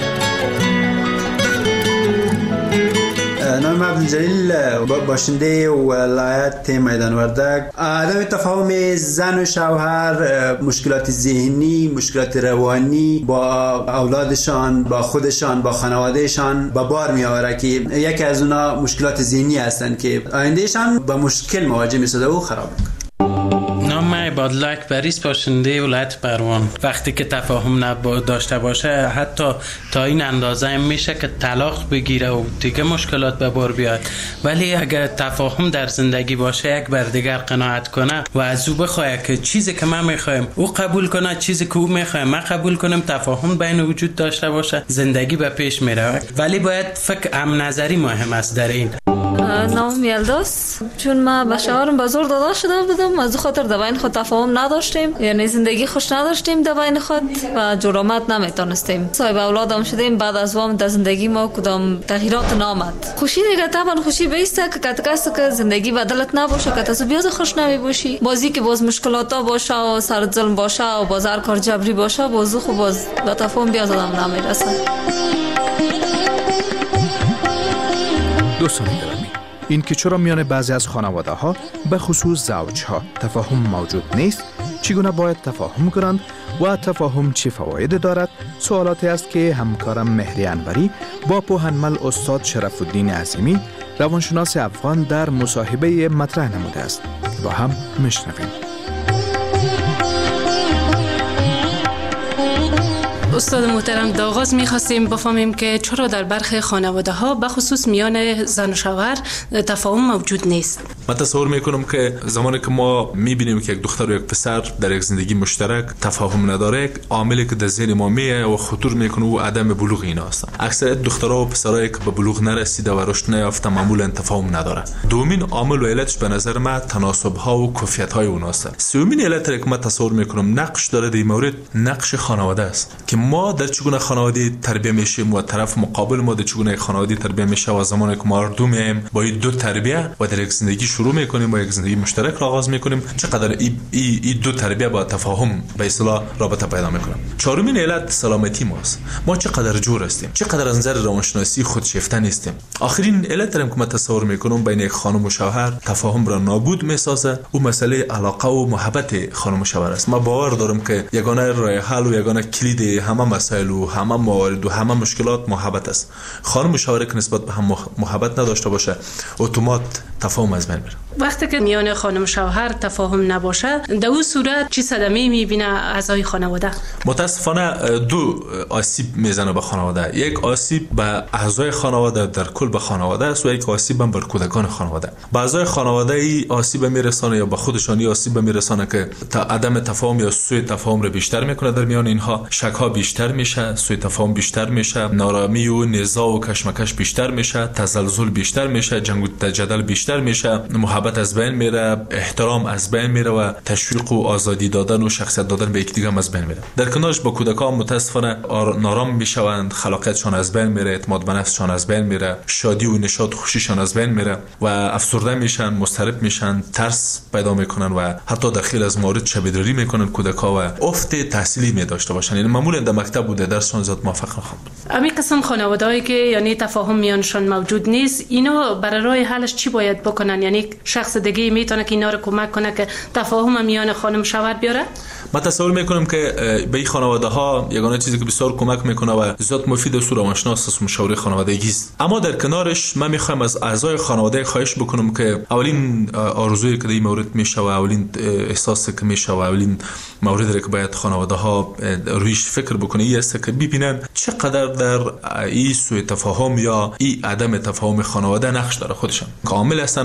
نام عبدالجلیل باشنده ولایت میدان وردک. عدم تفاهم زن و شوهر مشکلات ذهنی، مشکلات روانی با اولادشان، با خودشان، با خانوادهشان به بار می آورد که یکی از اونا مشکلات ذهنی هستند که آیندهشان با مشکل مواجه می شده و خراب میکنه. نام عبادالله اکبریست باشنده ولایت بروان. وقتی که تفاهم نب داشته باشه حتی تا این اندازه میشه که طلاق بگیره و دیگه مشکلات به بار بیاد، ولی اگر تفاهم در زندگی باشه یک بر دیگر قناعت کنه و از او بخواه که چیزی که من میخوایم او قبول کنه، چیزی که او میخواه من قبول کنم، تفاهم بین وجود داشته باشه، زندگی به پیش میره. ولی باید فکر هم نظری مهم است در این. نام یلداست. چون ما به شوهرم به زور داده شده بودم، از خاطر در بین خود تفاهم نداشتیم، یعنی زندگی خوش نداشتیم در بین خود و جرامت نمیتونستیم. صاحب اولادم شدیم، بعد از وام در زندگی ما کدام تغییرات نامد. خوشی دیگه طبعا خوشی بیسته که کتکست که زندگی بدلت نباشه، که تو بیاز خوش نمی باشی، بازی که باز مشکلاتا باشه و سر ظلم باشه و بازار کار جبری باشه، بازو خوب باز به تفاهم بیاز آدم نمیرسه. دوستان گرامی، این که چرا میان بعضی از خانواده ها به خصوص زوج ها تفاهم موجود نیست، چگونه باید تفاهم کنند و تفاهم چه فواید دارد، سوالاتی است که همکارم مهری انوری با پوهنمل استاد شرف الدین عظیمی روانشناس افغان در مصاحبه مطرح نموده است. با هم میشنویم. استاد محترم، در آغاز می‌خواستیم بفهمیم که چرا در برخی خانواده‌ها به خصوص میان زن و شوهر تفاهم موجود نیست. من تصور میکنم که زمانی که ما میبینیم که یک دختر و یک پسر در یک زندگی مشترک تفاهم نداره، عاملی که در ذهن ما میه و خطور میکنه و عدم بلوغ اینا هستن. اکثریت دخترها و پسرایی که به بلوغ نرسیده و رشد نیافته معمولا تفاهم نداره. دومین عامل و علتش به نظر من تناسب ها و کیفیت های اوناست. سومین علت که من تصور میکنم نقش داره در این مورد، نقش خانواده است که ما در چگونه خانواده تربیت میشیم و طرف مقابل ما در چگونه خانواده تربیت میشه و زمانی که ما دو میایم با این دو تربیت و در یک زندگی شروع میکنیم و یک زندگی مشترک را آغاز میکنیم، چقدر این ای, ای دو تربیت با تفاهم به اصطلاح رابطه پیدا میکنن. چهارمین علت سلامتی ماست. ما چقدر جور هستیم، چقدر از نظر روانشناسی خودشیفته نیستیم. آخرین علت هم که من تصور میکنم بین یک خانم و شوهر تفاهم را نابود میسازه و مسئله علاقه و محبت خانم و شوهر است. من باور دارم که یگانه راه حل و یگانه کلید همه مسائل و همه موارد و همه مشکلات محبت است. خانم و شوهر که نسبت به هم محبت نداشته باشه، اتومات تفاهم از بین میره. وقتی که میان خانم و شوهر تفاهم نباشه، در اون صورت چه صدمه‌ای میبینه اعضای خانواده؟ متاسفانه دو آسیب میزنه به خانواده. یک آسیب به اعضای خانواده در کل به خانواده است و یک آسیب هم بر کودکان خانواده. به اعضای خانواده ای آسیب میرسانه یا به خودشانی آسیب میرسانه که تا عدم تفاهم یا سوء تفاهم رو بیشتر میکنه در میان اینها، شک ها بیشتر میشه، سوء تفاهم بیشتر میشه، نارامی و نزاع و کشمکش بیشتر میشه، تزلزل بیشتر میشه، جنگ و جدل بیشتر میشه، محبت از بین میره، احترام از بین میره و تشویق و آزادی دادن و شخصیت دادن به یکدیگر هم از بین میره. در کنارش با کودکان متاسفانه نارام میشوند، خلاقیتشان از بین میره، اعتماد به نفسشان از بین میره، شادی و نشاط خوشیشان از بین میره و افسرده میشن، مضطرب میشن، ترس پیدا میکنن و حتی در خیلی از موارد شبیه‌داری میکنن کودکا و افت تحصیلی می داشته باشن. یعنی معمولا در مکتب بوده درسشون زیاد موفق نخوند. امی قسم خانواده‌ای که یعنی تفاهم میانشون موجود نیست، اینا برای راه حلش چی باید بکنن؟ یعنی شخص دیگه میتونه که اینا رو کمک کنه که تفاهم میان خانم شوهر بیاره؟ من تصور میکنم که به این خانواده ها یگانه چیزی که بسیار کمک میکنه و زیاد مفید است روانشناس است مشاوره خانوادگی است. اما در کنارش من میخوام از اعضای خانواده خواهش بکنم که اولین آرزویی که در این مورد میشه و اولین احساسی که میشه و اولین موردی که باید خانواده ها رویش فکر بکنه این است که ببینن چقدر در این سوء تفاهم یا این عدم تفاهم خانواده نقش داره خودشان. کامل هستن، امی لطف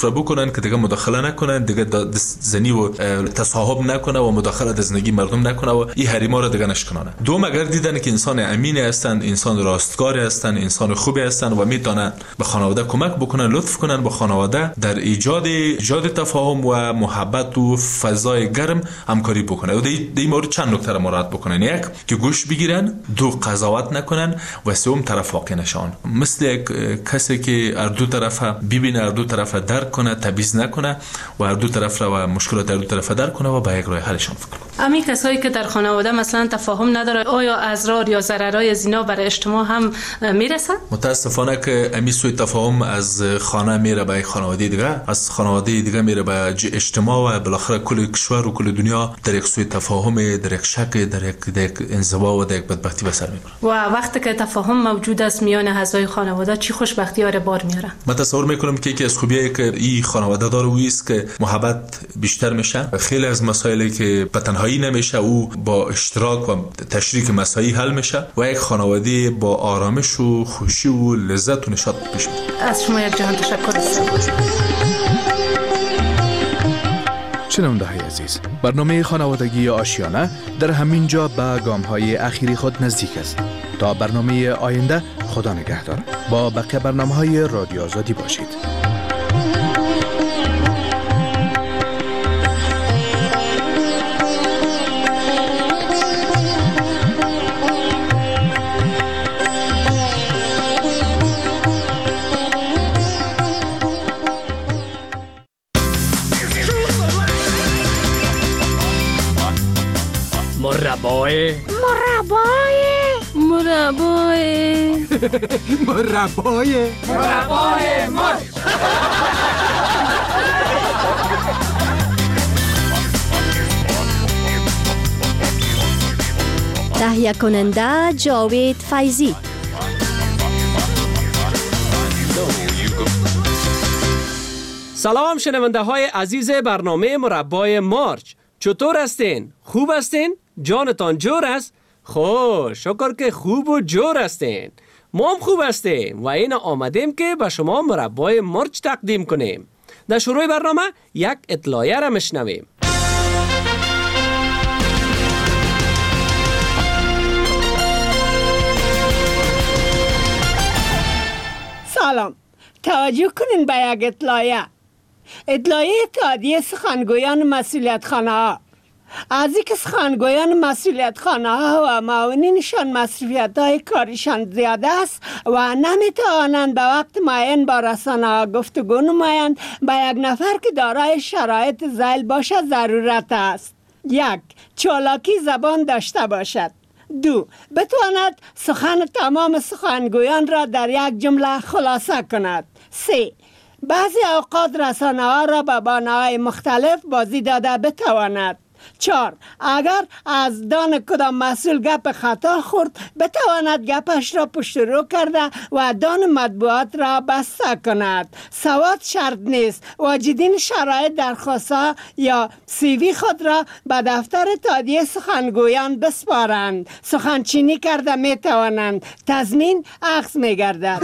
لطف بکنن که دیگه مداخله نکنن، دیگه زنی و تصاحب نکنه و مداخله در زندگی مردم نکنه و این حریما رو دیگه نشکنانه. دوم اگر دیدن که انسان امینی هستن، انسان راستکاری هستن، انسان خوبی هستن و میتونن به خانواده کمک بکنن، لطف کنن با خانواده در ایجاد ایجاد تفاهم و محبت و فضای گرم همکاری بکنن. و در مورد چند نکته را مراعات بکنن: یک که گوش بگیرن، دو قضاوت نکنن و سوم طرف واقع نشون. مثل یک کسی که هر دو طرف ببینه، هر دو طرف درک کنه، تبعیض نکنه و هر دو طرف را و مشکلات هر دو طرف درک کنه و به یک راه حلشون فکر کنه. امی کسایی که در خانواده مثلا تفاهم نداره، آیا اضرار یا ضررهای زنا برای اجتماع هم میرسه؟ متاسفانه که امی سوء تفاهم از خانه میره به خانواده دیگه، از خانواده دیگه میره به اجتماع و بالاخره کل کشور و کل دنیا در یک سوء تفاهم، در یک شک، در یک در یک انزوا و در یک بدبختی به سر میبره. و وقتی که تفاهم موجود است میان اعضای خانواده، چی خوشبختی ها رو بار میاره؟ من تصور میکنم که یکی از خوبیایی که این خانواده داره او است که محبت بیشتر میشه. خیلی از مسائلی که به تنهایی نمیشه او با اشتراک و تشریک مسائل حل میشه و یک خانواده با آرامش و خوشی و لذت و نشاط پیش میره. از شما یک جهان تشکر. شنونده های عزیز، برنامه خانوادگی آشیانه در همین جا به گام های اخیری خود نزدیک است. تا برنامه آینده، خدا نگهدار. با بقیه برنامه های رادیو آزادی باشید. مربای مربای مربای مربای مربای مرچ. تهیه کننده جاوید فیضی. سلام شنونده های عزیز برنامه مربای مارچ، چطور هستین؟ خوب هستین؟ جانتان جور است؟ خوش شکر که خوب و جور هستین. ما هم خوب هستیم و این آمدیم که به شما مربای مرچ تقدیم کنیم. در شروع برنامه یک اطلاعیه را مشنویم. سلام، توجه کنین به یک اطلاعیه. اطلاعیه اتحادیه سخنگویان مسئولیت خانه ها. از اینکه سخنگویان مسئولیت خانه ها و معاونینشان مصرفیت های کاریشان زیاده است و نمیتوانند به وقت معین با رسانه ها گفتگو نمایند، به یک نفر که دارای شرایط ذیل باشد ضرورت است. یک، چالاکی زبان داشته باشد. دو، بتواند سخن تمام سخنگویان را در یک جمله خلاصه کند. سه، بعضی اوقات رسانه ها را به بانه‌های مختلف بازی داده بتواند. چهار، اگر از دان کدام مسئول گپ خطا خورد بتواند گپش را پشت رو کرده و دان مطبوعات را بسته کند. سواد شرط نیست. واجدین شرایط درخواست یا سیوی خود را به دفتر اتحادیه سخنگویان بسپارند. سخنچینی کرده می توانند. تضمین اخذ می گردد.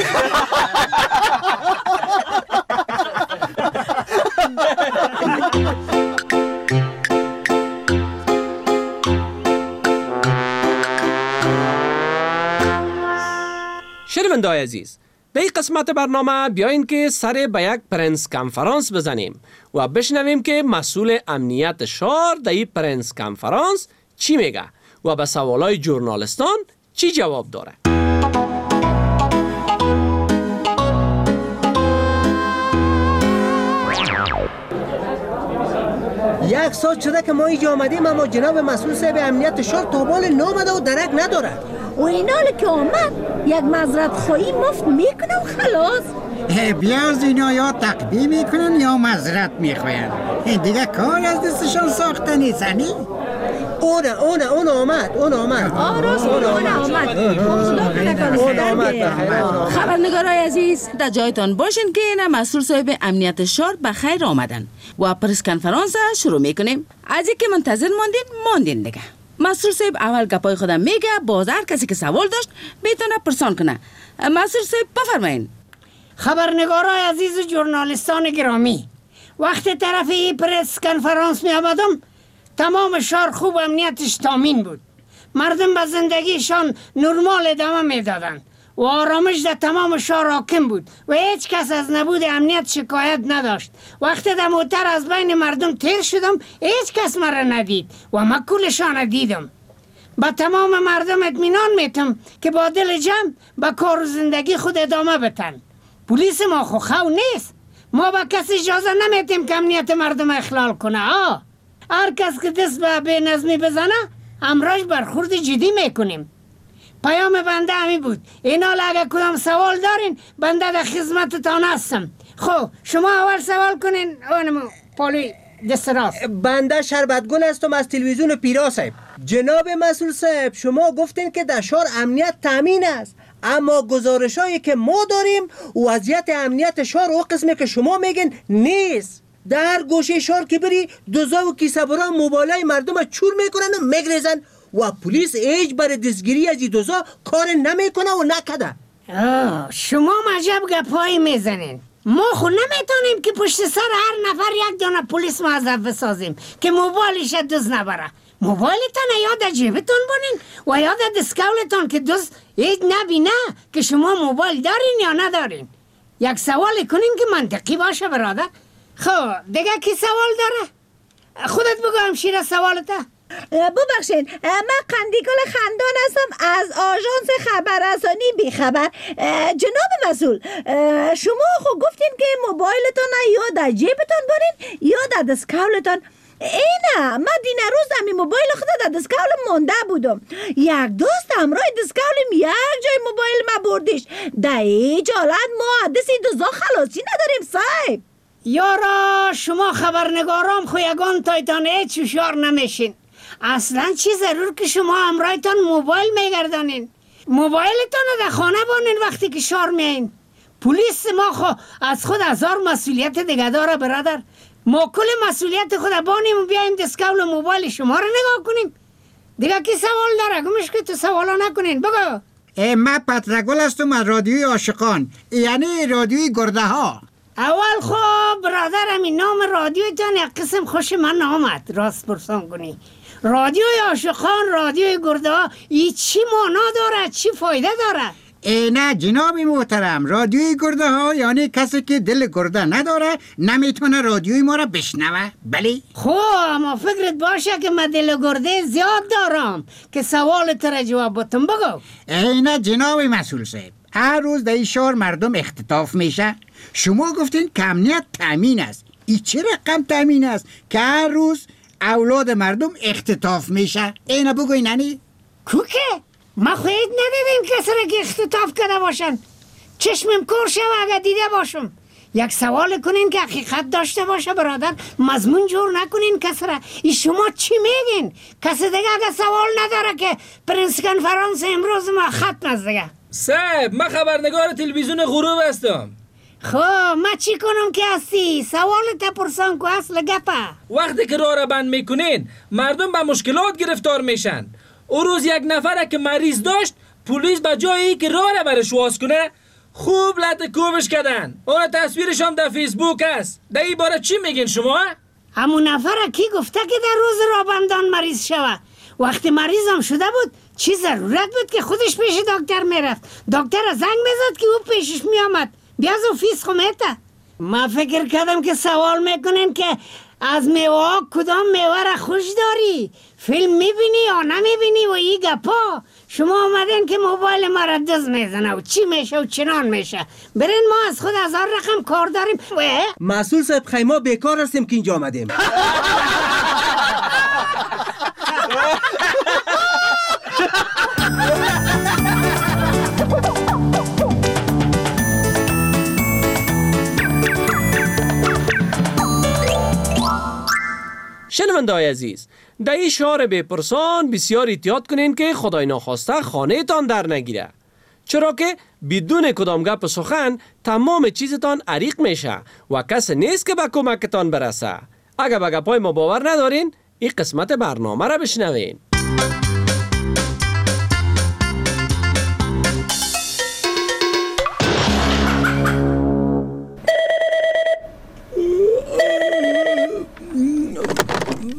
شنونده‌های عزیز، در این قسمت برنامه بیاین که سر به یک پرنس کنفرانس بزنیم و بشنویم که مسئول امنیت شهر در این پرنس کنفرانس چی میگه و به سوالای ژورنالیستان چی جواب داره. یک ساعت شده که ما اینجا آمدیم اما جناب مسئول صاحب امنیت شهر تا بال نامده و درک نداره. و این حال که آمد یک مزرعه خواهی مفت میکنه و خلاص. بیاز اینا یا تقدیم میکنن یا مزرعه میخواین. دیگه کار از دستشان ساخته نیستنی؟ اونه اونه اون آمد اون آمد آراست اون آمد اون آمد. خبرنگارای عزیز، در جایتان باشین که این مسئول صاحب امنیت شهر به خیر آمدن و پرس کنفرانس شروع میکنیم. از اینکه منتظر ماندین ماندین دیگه. مسئول صاحب اول گپای خودم میگه، باز هر کسی که سوال داشت میتونه پرسان کنه. مسئول صاحب بفرمایین. خبرنگارای عزیز و ژورنالیستان گرامی، وقتی طرف ای پرس کنفرانس می آمدم تمام شهر خوب امنیتش تامین بود. مردم به زندگیشان نرمال ادامه می دادن و آرامش در تمام شهر حاکم بود و هیچ کس از نبود امنیت شکایت نداشت. وقتی در موتر از بین مردم تیر شدم هیچ کس مرا ندید و من کلشان دیدم. با تمام مردم اطمینان میتم که با دل جمع با کار و زندگی خود ادامه بتن. پلیس ما خو خو نیست. ما با کسی اجازه نمیتیم که امنیت مردم اخلال کنه. آه هر کس که دست به بی نظمی بزنه امراش برخورد جدی میکنیم. پیام بنده همی بود. اینا اگه کدام سوال دارین بنده در خدمتتان هستم. خب شما اول سوال کنین. اونمو پالی دست راست. بنده شربتگل هستم از تلویزیون پیرا صاحب. جناب مسئول صاحب شما گفتین که در شهر امنیت تامین است، اما گزارش هایی که ما داریم وضعیت امنیت شهر و قسمی که شما میگین نیست. در گوشه شهر که بری دوزا و کیسه برا موبایلای مردم رو چور میکنن و میگریزن و پلیس ایج برای دستگیری از این دوزا کار نمیکنه و نکده. شما مجب گپایی میزنین. ما خود نمیتونیم که پشت سر هر نفر یک دانه پلیس موظف بسازیم که موبایلش دزد نبره. موبایلتان یا در جیبتون بونین و یا در دستکولتان که دزد هیچ نبینه که شما موبایل دارین یا ندارین. یک سوال کنین که منطقی باشه برادر. خب دیگه کی سوال داره؟ خودت بگو همشیره سوالته. ببخشید من قندیکل خندان هستم از آژانس خبررسانی بیخبر. جناب مسئول شما خب گفتین که موبایلتان یا در جیبتان بارین یا در دستکولتان. اینه من دین روز همی موبایل خود در دستکولم مونده بودم. یک دوست همراه دستکولم یک جای موبایل ما بردیش. در این حالت ما دستی دوزا خلاصی نداریم صاحب. یارا شما خبرنگارام خو یگان تایتان هیچ هوشیار نمیشین. اصلا چی ضرور که شما همراهتان موبایل میگردانین؟ موبایلتان رو در خانه بانین وقتی که شار میین. پلیس ما خو از خود هزار مسئولیت دیگه داره برادر. ما کل مسئولیت خود بانیم و بیایم دستکول و موبایل شما رو نگاه کنیم. دیگه کی سوال داره؟ گمش که تو سوالا نکنین. بگو. من پترگل هستم از رادیوی عاشقان، یعنی رادیوی گرده ها. اول خب برادر همین نام رادیویتان یک قسم خوش من آمد راست پرسان کنی. رادیوی عاشقان، رادیوی گرده ها ای چی معنا داره؟ چی فایده داره؟ ای نه جناب محترم، رادیوی گرده ها یعنی کسی که دل گرده نداره نمیتونه رادیوی ما را بشنوه. بله خب اما فکرت باشه که من دل گرده زیاد دارم که سوال تر جواب بتم. بگو. ای نه جناب مسئول صاحب، هر روز در این شهر مردم اختطاف میشه. شما گفتین که امنیت تامین است. ای چه رقم تامین است که هر روز اولاد مردم اختطاف میشه؟ اینو بگوی ننی. کوکه ما خواهید ندیدیم کسی را که اختطاف کرده باشن. چشمم کور شو اگه دیده باشم. یک سوال کنین که حقیقت داشته باشه برادر. مضمون جور نکنین کسی را. ای شما چی میگین؟ کسی دیگه اگه سوال نداره که پرنس کنفرانس امروز ما ختم است دیگه. صاحب من خبرنگار تلویزیون غروب هستم. خب من چی کنم که هستی؟ سوال تپرسان که اصل گپه. وقتی که راه را بند میکنین مردم به مشکلات گرفتار میشن. او روز یک نفره که مریض داشت پلیس به جایی که راه را برش واز کنه خوب لط کوبش کردن. اون تصویرش هم در فیسبوک است. در این باره چی میگین شما؟ همون نفره کی گفته که در روز راه بندان مریض شوه؟ وقتی مریض هم شده بود چی ضرورت بود که خودش پیش دکتر میرفت؟ دکتر زنگ میزد که او پیشش میامد. بیاز و فیس خمیته. ما فکر کردم که سوال میکنین که از میوه ها کدام میوه را خوش داری؟ فیلم میبینی یا نمیبینی و ای گپا. شما آمدین که موبایل ما را دز میزنه و چی میشه و چنان میشه. برین ما از خود هزار رقم کار داریم. مسئول صاحب خیما بیکار هستیم که اینجا آمدیم. شنونده‌های عزیز، در این شهر بپرسان بسیار احتیاط کنین که خدای ناخواسته خانه تان در نگیره، چرا که بدون کدام گپ سخن تمام چیزتان عریق میشه و کس نیست که به کمکتان برسه. اگر به گپای ما باور ندارین این قسمت برنامه را بشنوین.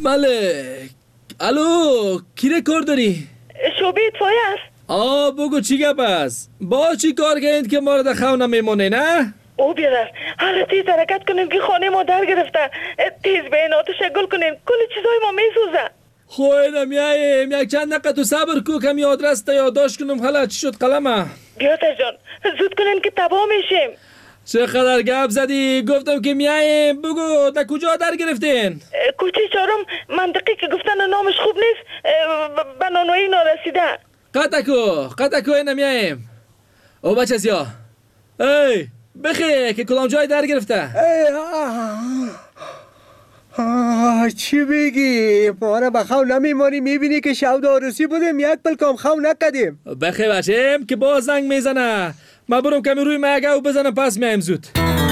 بله. الو کی کار داری؟ شعبه اطفایی است. آه بگو چی گپ است؟ با چی کار کردید که ما رو در خونه میمونه نه؟ او بیادر حالا تیز حرکت کنیم که خانه ما در گرفته. تیز به این آتش گل کنیم کل چیزای ما میسوزه. خویدم میایم یک چند دقیقه تو صبر کو کمی آدرس تا یادداشت کنم. حالا چی شد قلمه؟ بیادر جان زود کنین که تباه میشیم. چقدر گپ زدی؟ گفتم که میایم. بگو در کجا در گرفتین؟ کوچه چهارم منطقی که گفتن نامش خوب نیست به نانوایی نارسیده. قطعکو قطعکو اینم میایم. او بچه زیا ای بخی که کلام جای در گرفته. آه چی بگی؟ ما را به خو نمیمانی میبینی که شود آرسی بودیم یک پلکام خو نکدیم. بخی بچیم که باز زنگ میزنه. ما برم کمی روی مگه بزنم پس میایم زود.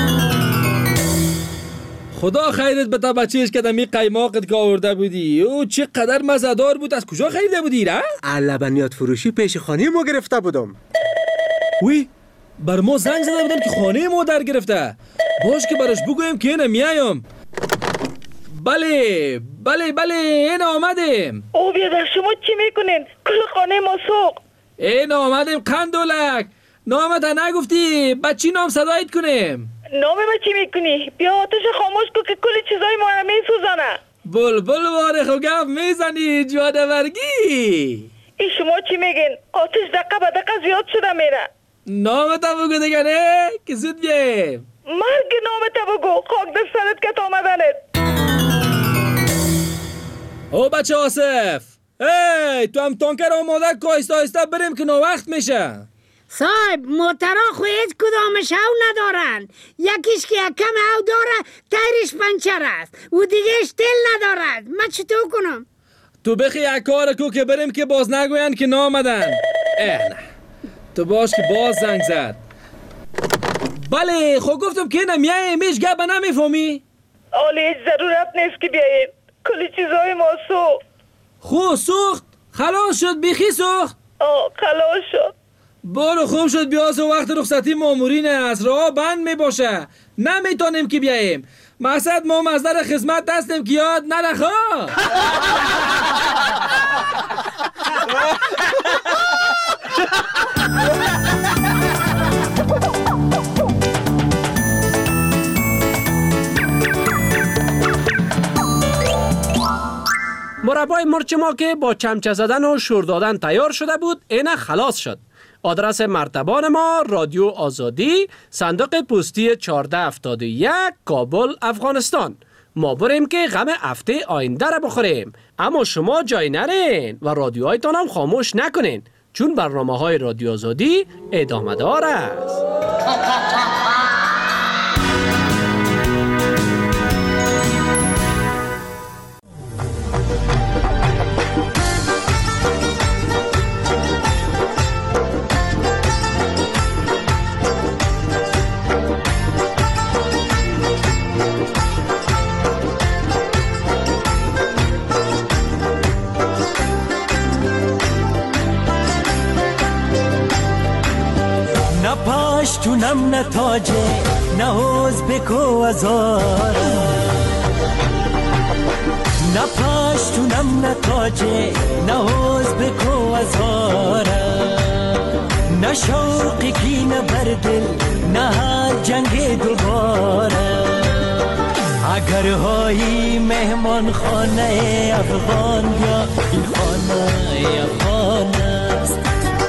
خدا خیرت بتا بچهش که دمی قیماقت که آورده بودی. او چقدر مزه‌دار بود. از کجا خریده بودی را؟ لبنیات فروشی پیش خانه ما گرفته بودم. وی بر ما زنگ زده بودن که خانه ما در گرفته. باش که براش بگویم که اینه میایم. بله بله بله این آمدیم. او بیادر شما چی میکنین؟ کل خانه ما سوق. این آمدیم قندولک. نامت نگفتی بچی نام صدایت کنیم. نام ما چی میکنی؟ بیا آتش خاموش کن که کل چیزای ما را میسوزانه. بلبل واره خو گپ میزنی جوادورگی. ای شما چی میگین؟ آتش دقیقه به دقیقه زیاد شده میره. نامت بگو دیگه نه که زود بیایم. مرگ نامت بگو خاک در سرت کت آمدنت. او بچه آصف ای تو هم تانکر آماده که آیسته آیسته بریم که نوقت میشه. صاحب موترا خو هیچ کدامش او ندارن. یکیش که یک کم او داره تایرش پنچر است و دیگهش تل ندارد. من چطور کنم؟ تو بخی یک کار کو که بریم که باز نگوین که نامدن. اه نه تو باش که باز زنگ زد. بله خب گفتم که نمیایم هیچ گپ نمیفهمی؟ آلی هیچ ضرورت نیست که بیایید کلی چیزای ما سوخت. خو سوخت؟ خلاص شد بیخی سوخت؟ آه خلاص شد. برو خوب شد بیاز و وقت رخصتی مامورین از راه بند می باشه. نمیتونیم که بیاییم. مقصد ما مصدر خدمت دستیم که یاد نرخوا. مربای مرچ ما که با چمچه زدن و شور دادن تیار شده بود اینه خلاص شد. آدرس مرتبان ما رادیو آزادی صندوق پستی چهارده هفتاد و یک کابل افغانستان. ما بریم که غم هفته آینده را بخوریم. اما شما جای نرین و رادیوهایتان هم خاموش نکنین چون برنامه های رادیو آزادی ادامه دار است. پاشتونم نه تاجه نه حوز بکو ازارم. نه پاشتونم نه تاجه نه حوز بکو ازارم. نه شوقی کی نه بردل نه هر جنگ دوباره. اگر هایی مهمان خانه افغان یا این خانه افغان است.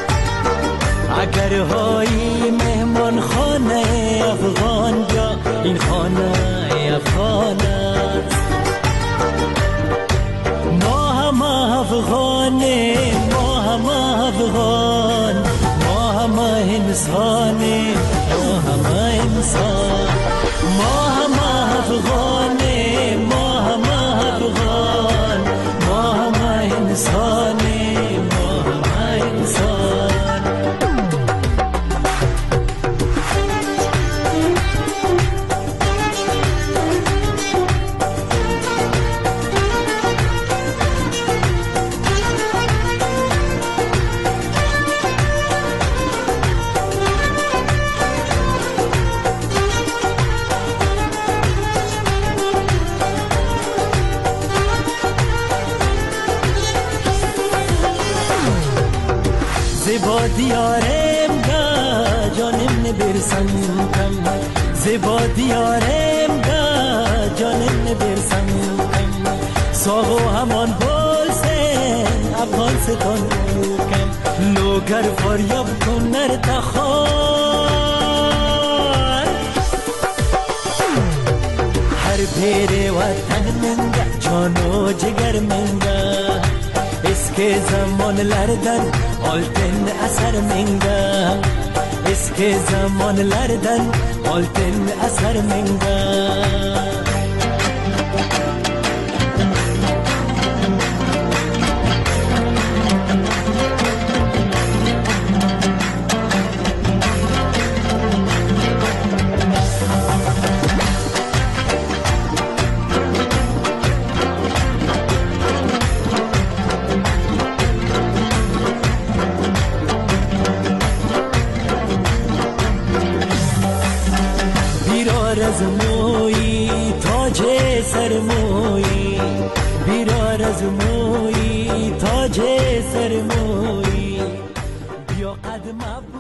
اگر هایی مهمان خانه افغان یا این خانه افغان است. ما هم افغانه ما هم افغان ما هم انسانه ما هم انسان. ما هم افغانه ما هم افغان ما هم انسانه ما هم انسان. دیارم دا جانم نبرسم کم زیبا دیارم دا جانم نبرسم کم ساغو همان بولسن افغان ستان کم لوگر فاریاب کن نر تخار هر پیر وطن منگا جانو جگر منگا اسکه زمان لردن آلتن اثر منگا اسکه زمان لردن آلتن اثر منگا از مویی تاج سرمویی بیرار از مویی تاج سرمویی بیا قدم